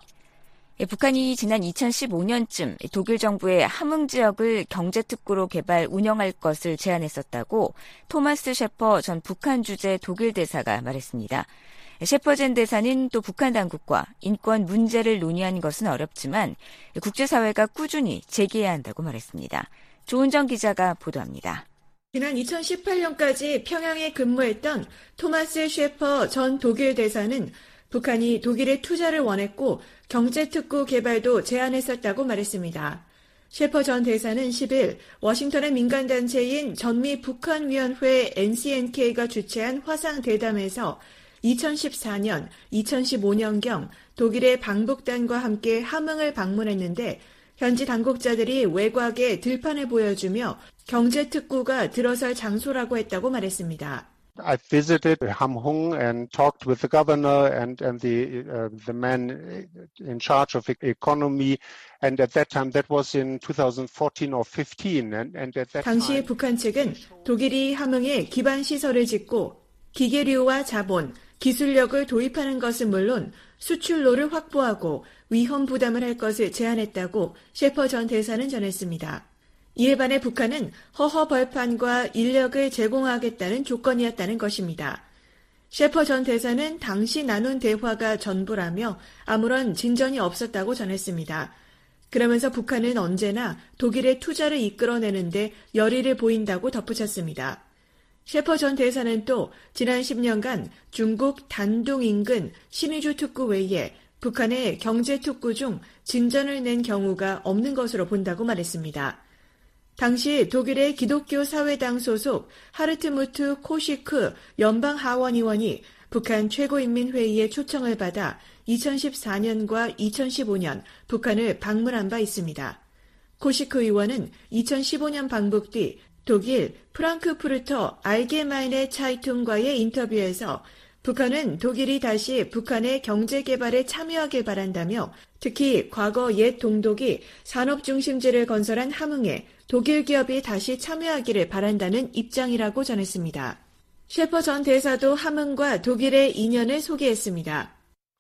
북한이 지난 이천십오 년쯤 독일 정부의 함흥 지역을 경제특구로 개발 운영할 것을 제안했었다고 토마스 셰퍼 전 북한 주재 독일 대사가 말했습니다. 셰퍼 전 대사는 또 북한 당국과 인권 문제를 논의한 것은 어렵지만 국제사회가 꾸준히 제기해야 한다고 말했습니다. 조은정 기자가 보도합니다. 지난 이천십팔 년까지 평양에 근무했던 토마스 셰퍼 전 독일 대사는 북한이 독일의 투자를 원했고 경제특구 개발도 제안했었다고 말했습니다. 셰퍼 전 대사는 십 일 워싱턴의 민간단체인 전미북한위원회 엔씨엔케이가 주최한 화상대담에서 이천십사 년, 이천십오 년경 독일의 방북단과 함께 함흥을 방문했는데 현지 당국자들이 외곽에 들판을 보여주며 경제특구가 들어설 장소라고 했다고 말했습니다. I visited Hamhung and talked with the governor and, and the, uh, the man in charge of economy. And at that time, that was in twenty fourteen or fifteen. And, and at that 당시 time, 북한 측은 독일이 함흥에 기반 시설을 짓고 기계류와 자본, 기술력을 도입하는 것은 물론 수출로를 확보하고 위험 부담을 할 것을 제안했다고 셰퍼 전 대사는 전했습니다. 이에 반해 북한은 허허 벌판과 인력을 제공하겠다는 조건이었다는 것입니다. 셰퍼 전 대사는 당시 나눈 대화가 전부라며 아무런 진전이 없었다고 전했습니다. 그러면서 북한은 언제나 독일의 투자를 이끌어내는데 열의를 보인다고 덧붙였습니다. 셰퍼 전 대사는 또 지난 십 년간 중국 단둥 인근 신의주 특구 외에 북한의 경제 특구 중 진전을 낸 경우가 없는 것으로 본다고 말했습니다. 당시 독일의 기독교 사회당 소속 하르트무트 코시크 연방하원의원이 북한 최고인민회의의 초청을 받아 이천십사 년과 이천십오 년 북한을 방문한 바 있습니다. 코시크 의원은 이천십오 년 방북 뒤 독일 프랑크푸르터 알게마이네 차이퉁과의 인터뷰에서 북한은 독일이 다시 북한의 경제개발에 참여하길 바란다며 특히 과거 옛 동독이 산업중심지를 건설한 함흥에 독일 기업이 다시 참여하기를 바란다는 입장이라고 전했습니다. 셰퍼 전 대사도 함흥과 독일의 인연을 소개했습니다.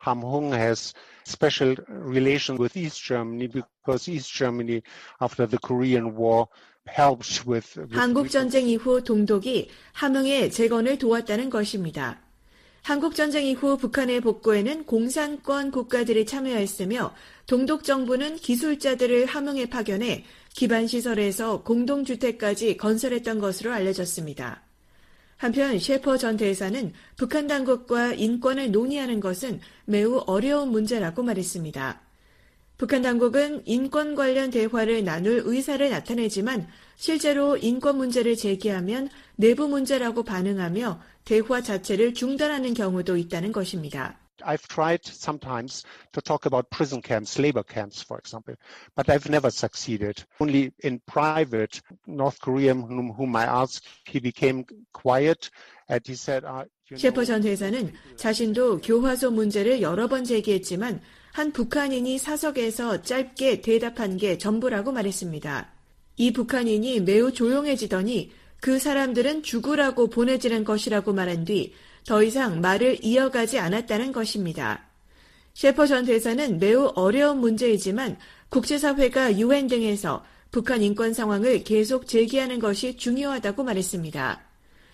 Ham-Hung has special relation with East Germany because East Germany after the Korean War helped with, with 한국 전쟁 이후 동독이 함흥의 재건을 도왔다는 것입니다. 한국 전쟁 이후 북한의 복구에는 공산권 국가들이 참여했으며 동독 정부는 기술자들을 함흥에 파견해 기반시설에서 공동주택까지 건설했던 것으로 알려졌습니다. 한편 셰퍼 전 대사는 북한 당국과 인권을 논의하는 것은 매우 어려운 문제라고 말했습니다. 북한 당국은 인권 관련 대화를 나눌 의사를 나타내지만 실제로 인권 문제를 제기하면 내부 문제라고 반응하며 대화 자체를 중단하는 경우도 있다는 것입니다. I've tried sometimes to talk about prison camps, labor camps, for example, but I've never succeeded. Only in private, North Korean whom, whom I asked, he became quiet and he said, uh, you know, 셰퍼 전 대사는 자신도 교화소 문제를 여러 번 제기했지만 한 북한인이 사석에서 짧게 대답한 게 전부라고 말했습니다. 이 북한인이 매우 조용해지더니 그 사람들은 죽으라고 보내지는 것이라고 말한 뒤 더 이상 말을 이어가지 않았다는 것입니다. 셰퍼 전 대사는 매우 어려운 문제이지만 국제사회가 유엔 등에서 북한 인권 상황을 계속 제기하는 것이 중요하다고 말했습니다.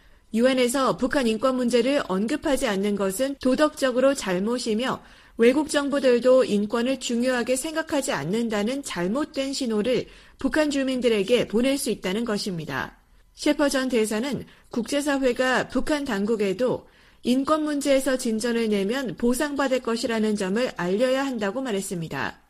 유엔에서 북한 인권 문제를 언급하지 않는 것은 도덕적으로 잘못이며 외국 정부들도 인권을 중요하게 생각하지 않는다는 잘못된 신호를 북한 주민들에게 보낼 수 있다는 것입니다. 셰퍼 전 대사는 국제사회가 북한 당국에도 인권 문제에서 진전을 내면 보상받을 것이라는 점을 알려야 한다고 말했습니다.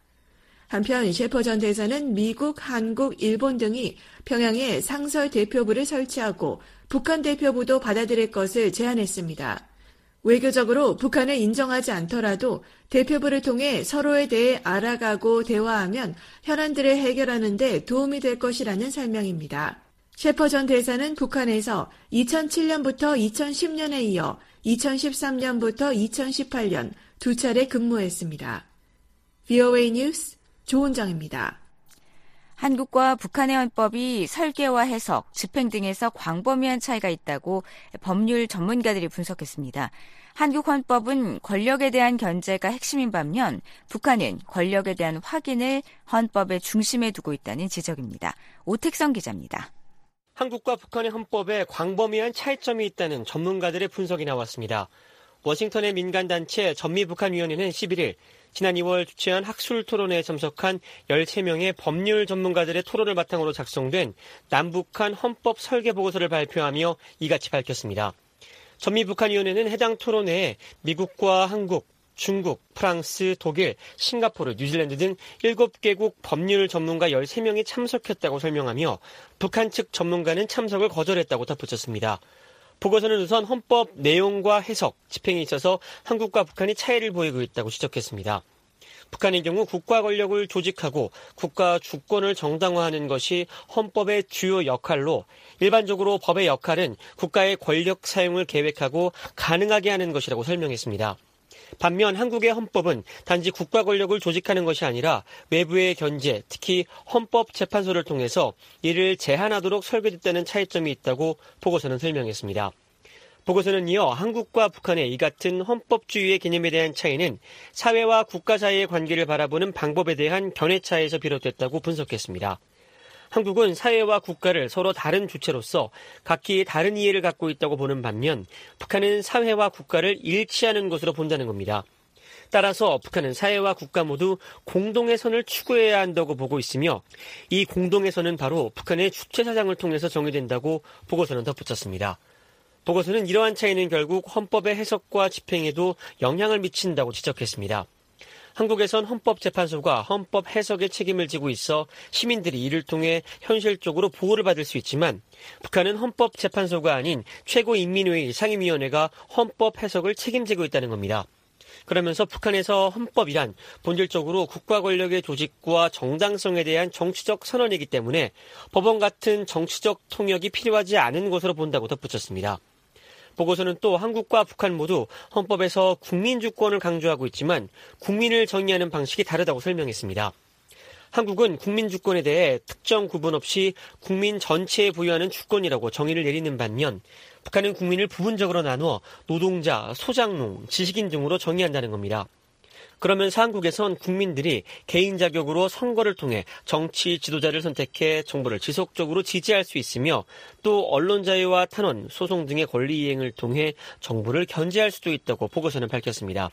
한편 셰퍼 전 대사는 미국, 한국, 일본 등이 평양에 상설 대표부를 설치하고 북한 대표부도 받아들일 것을 제안했습니다. 외교적으로 북한을 인정하지 않더라도 대표부를 통해 서로에 대해 알아가고 대화하면 현안들을 해결하는 데 도움이 될 것이라는 설명입니다. 셰퍼 전 대사는 북한에서 이천칠 년부터 이천십 년에 이어 이천십삼 년부터 이천십팔 년 두 차례 근무했습니다. 브이오에이 뉴스 조은정입니다. 한국과 북한의 헌법이 설계와 해석, 집행 등에서 광범위한 차이가 있다고 법률 전문가들이 분석했습니다. 한국 헌법은 권력에 대한 견제가 핵심인 반면 북한은 권력에 대한 확인을 헌법의 중심에 두고 있다는 지적입니다. 오택성 기자입니다. 한국과 북한의 헌법에 광범위한 차이점이 있다는 전문가들의 분석이 나왔습니다. 워싱턴의 민간단체 전미북한위원회는 십일 일 지난 이월 주최한 학술 토론회에 참석한 열세 명의 법률 전문가들의 토론을 바탕으로 작성된 남북한 헌법 설계 보고서를 발표하며 이같이 밝혔습니다. 전미북한위원회는 해당 토론회에 미국과 한국, 중국, 프랑스, 독일, 싱가포르, 뉴질랜드 등 일곱 개국 법률 전문가 열세 명이 참석했다고 설명하며 북한 측 전문가는 참석을 거절했다고 덧붙였습니다. 보고서는 우선 헌법 내용과 해석, 집행에 있어서 한국과 북한이 차이를 보이고 있다고 지적했습니다. 북한의 경우 국가 권력을 조직하고 국가 주권을 정당화하는 것이 헌법의 주요 역할로 일반적으로 법의 역할은 국가의 권력 사용을 계획하고 가능하게 하는 것이라고 설명했습니다. 반면 한국의 헌법은 단지 국가 권력을 조직하는 것이 아니라 외부의 견제, 특히 헌법재판소를 통해서 이를 제한하도록 설계됐다는 차이점이 있다고 보고서는 설명했습니다. 보고서는 이어 한국과 북한의 이 같은 헌법주의의 개념에 대한 차이는 사회와 국가 사이의 관계를 바라보는 방법에 대한 견해 차이에서 비롯됐다고 분석했습니다. 한국은 사회와 국가를 서로 다른 주체로서 각기 다른 이해를 갖고 있다고 보는 반면 북한은 사회와 국가를 일치하는 것으로 본다는 겁니다. 따라서 북한은 사회와 국가 모두 공동의 선을 추구해야 한다고 보고 있으며 이 공동의 선은 바로 북한의 주체사상을 통해서 정의된다고 보고서는 덧붙였습니다. 보고서는 이러한 차이는 결국 헌법의 해석과 집행에도 영향을 미친다고 지적했습니다. 한국에선 헌법재판소가 헌법 해석에 책임을 지고 있어 시민들이 이를 통해 현실적으로 보호를 받을 수 있지만 북한은 헌법재판소가 아닌 최고인민회의 상임위원회가 헌법 해석을 책임지고 있다는 겁니다. 그러면서 북한에서 헌법이란 본질적으로 국가 권력의 조직과 정당성에 대한 정치적 선언이기 때문에 법원 같은 정치적 통역이 필요하지 않은 것으로 본다고 덧붙였습니다. 보고서는 또 한국과 북한 모두 헌법에서 국민주권을 강조하고 있지만 국민을 정의하는 방식이 다르다고 설명했습니다. 한국은 국민주권에 대해 특정 구분 없이 국민 전체에 부여하는 주권이라고 정의를 내리는 반면 북한은 국민을 부분적으로 나누어 노동자, 소장농, 지식인 등으로 정의한다는 겁니다. 그러면서 한국에선 국민들이 개인 자격으로 선거를 통해 정치 지도자를 선택해 정부를 지속적으로 지지할 수 있으며 또 언론 자유와 탄원, 소송 등의 권리 이행을 통해 정부를 견제할 수도 있다고 보고서는 밝혔습니다.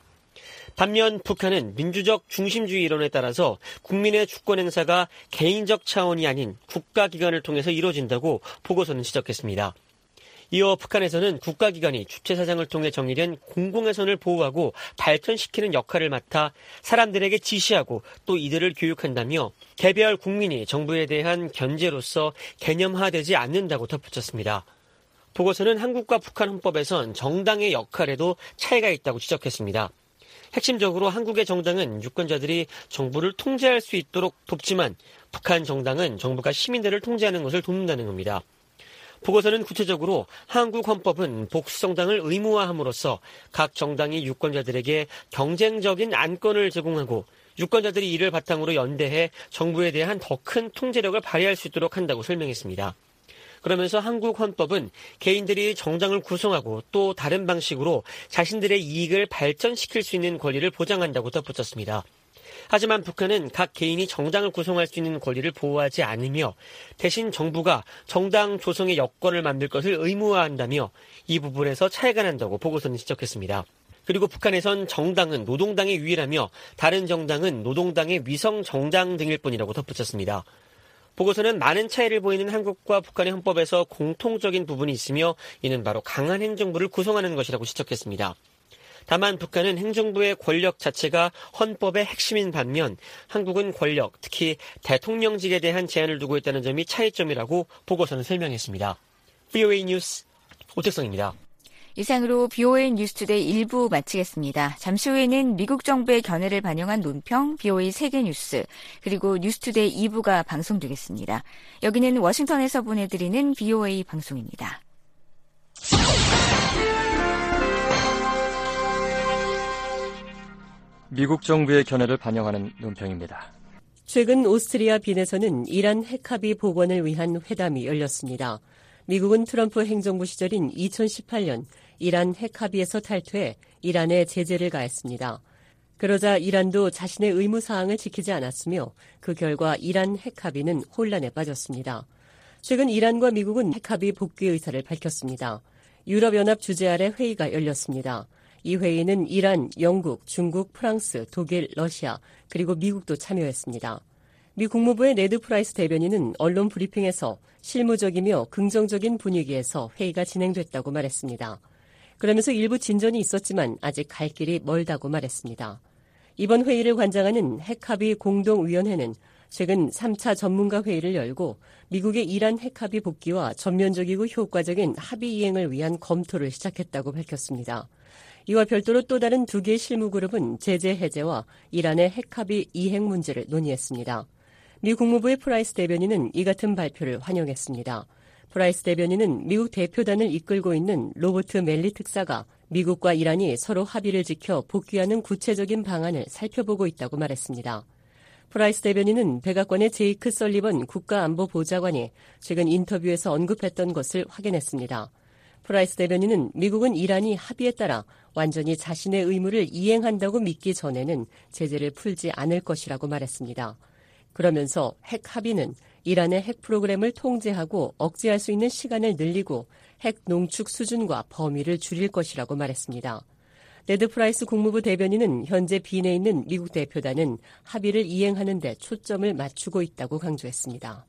반면 북한은 민주적 중심주의 이론에 따라서 국민의 주권 행사가 개인적 차원이 아닌 국가기관을 통해서 이루어진다고 보고서는 지적했습니다. 이어 북한에서는 국가기관이 주체사상을 통해 정의된 공공의 선을 보호하고 발전시키는 역할을 맡아 사람들에게 지시하고 또 이들을 교육한다며 개별 국민이 정부에 대한 견제로서 개념화되지 않는다고 덧붙였습니다. 보고서는 한국과 북한 헌법에선 정당의 역할에도 차이가 있다고 지적했습니다. 핵심적으로 한국의 정당은 유권자들이 정부를 통제할 수 있도록 돕지만 북한 정당은 정부가 시민들을 통제하는 것을 돕는다는 겁니다. 보고서는 구체적으로 한국 헌법은 복수정당을 의무화함으로써 각 정당이 유권자들에게 경쟁적인 안건을 제공하고 유권자들이 이를 바탕으로 연대해 정부에 대한 더 큰 통제력을 발휘할 수 있도록 한다고 설명했습니다. 그러면서 한국 헌법은 개인들이 정당을 구성하고 또 다른 방식으로 자신들의 이익을 발전시킬 수 있는 권리를 보장한다고 덧붙였습니다. 하지만 북한은 각 개인이 정당을 구성할 수 있는 권리를 보호하지 않으며 대신 정부가 정당 조성의 여건을 만들 것을 의무화한다며 이 부분에서 차이가 난다고 보고서는 지적했습니다. 그리고 북한에선 정당은 노동당의 위라며 다른 정당은 노동당의 위성 정당 등일 뿐이라고 덧붙였습니다. 보고서는 많은 차이를 보이는 한국과 북한의 헌법에서 공통적인 부분이 있으며 이는 바로 강한 행정부를 구성하는 것이라고 지적했습니다. 다만 북한은 행정부의 권력 자체가 헌법의 핵심인 반면 한국은 권력, 특히 대통령직에 대한 제한을 두고 있다는 점이 차이점이라고 보고서는 설명했습니다. 브이오에이 뉴스 오택성입니다. 이상으로 브이오에이 뉴스투데이 일 부 마치겠습니다. 잠시 후에는 미국 정부의 견해를 반영한 논평, 브이오에이 세계뉴스, 그리고 뉴스투데이 이 부가 방송되겠습니다. 여기는 워싱턴에서 보내드리는 브이오에이 방송입니다. 미국 정부의 견해를 반영하는 논평입니다. 최근 오스트리아 빈에서는 이란 핵합의 복원을 위한 회담이 열렸습니다. 미국은 트럼프 행정부 시절인 이천십팔 년 이란 핵합의에서 탈퇴해 이란에 제재를 가했습니다. 그러자 이란도 자신의 의무사항을 지키지 않았으며 그 결과 이란 핵합의는 혼란에 빠졌습니다. 최근 이란과 미국은 핵합의 복귀 의사를 밝혔습니다. 유럽연합 주재 아래 회의가 열렸습니다. 이 회의는 이란, 영국, 중국, 프랑스, 독일, 러시아, 그리고 미국도 참여했습니다. 미 국무부의 네드 프라이스 대변인은 언론 브리핑에서 실무적이며 긍정적인 분위기에서 회의가 진행됐다고 말했습니다. 그러면서 일부 진전이 있었지만 아직 갈 길이 멀다고 말했습니다. 이번 회의를 관장하는 핵합의 공동위원회는 최근 삼 차 전문가 회의를 열고 미국의 이란 핵합의 복귀와 전면적이고 효과적인 합의 이행을 위한 검토를 시작했다고 밝혔습니다. 이와 별도로 또 다른 두 개의 실무그룹은 제재 해제와 이란의 핵합의 이행 문제를 논의했습니다. 미 국무부의 프라이스 대변인은 이 같은 발표를 환영했습니다. 프라이스 대변인은 미국 대표단을 이끌고 있는 로버트 멜리 특사가 미국과 이란이 서로 합의를 지켜 복귀하는 구체적인 방안을 살펴보고 있다고 말했습니다. 프라이스 대변인은 백악관의 제이크 설리번 국가안보보좌관이 최근 인터뷰에서 언급했던 것을 확인했습니다. 프라이스 대변인은 미국은 이란이 합의에 따라 완전히 자신의 의무를 이행한다고 믿기 전에는 제재를 풀지 않을 것이라고 말했습니다. 그러면서 핵 합의는 이란의 핵 프로그램을 통제하고 억제할 수 있는 시간을 늘리고 핵 농축 수준과 범위를 줄일 것이라고 말했습니다. 네드 프라이스 국무부 대변인은 현재 빈에 있는 미국 대표단은 합의를 이행하는 데 초점을 맞추고 있다고 강조했습니다.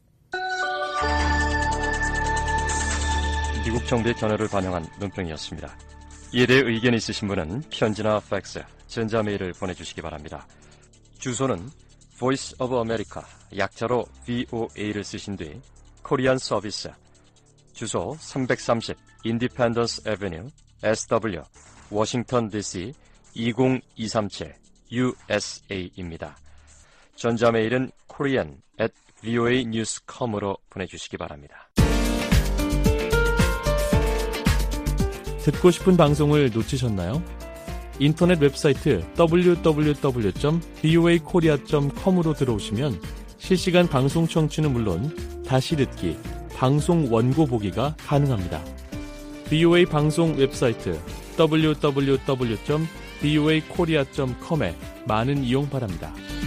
미국 정부의 견해를 반영한 논평이었습니다. 이에 대해 의견 있으신 분은 편지나 팩스, 전자메일을 보내주시기 바랍니다. 주소는 Voice of America, 약자로 브이오에이를 쓰신 뒤 코리안 서비스, 주소 삼백삼십 Independence Avenue, 에스더블유, 워싱턴 디씨 이공이삼칠 유에스에이입니다. 전자메일은 korean at 브이오에이뉴스 닷 컴으로 보내주시기 바랍니다. 듣고 싶은 방송을 놓치셨나요? 인터넷 웹사이트 더블유 더블유 더블유 점 브이오에이 코리아 점 컴으로 들어오시면 실시간 방송 청취는 물론 다시 듣기, 방송 원고 보기가 가능합니다. 브이오에이 방송 웹사이트 더블유 더블유 더블유 점 브이오에이 코리아 닷 컴에 많은 이용 바랍니다.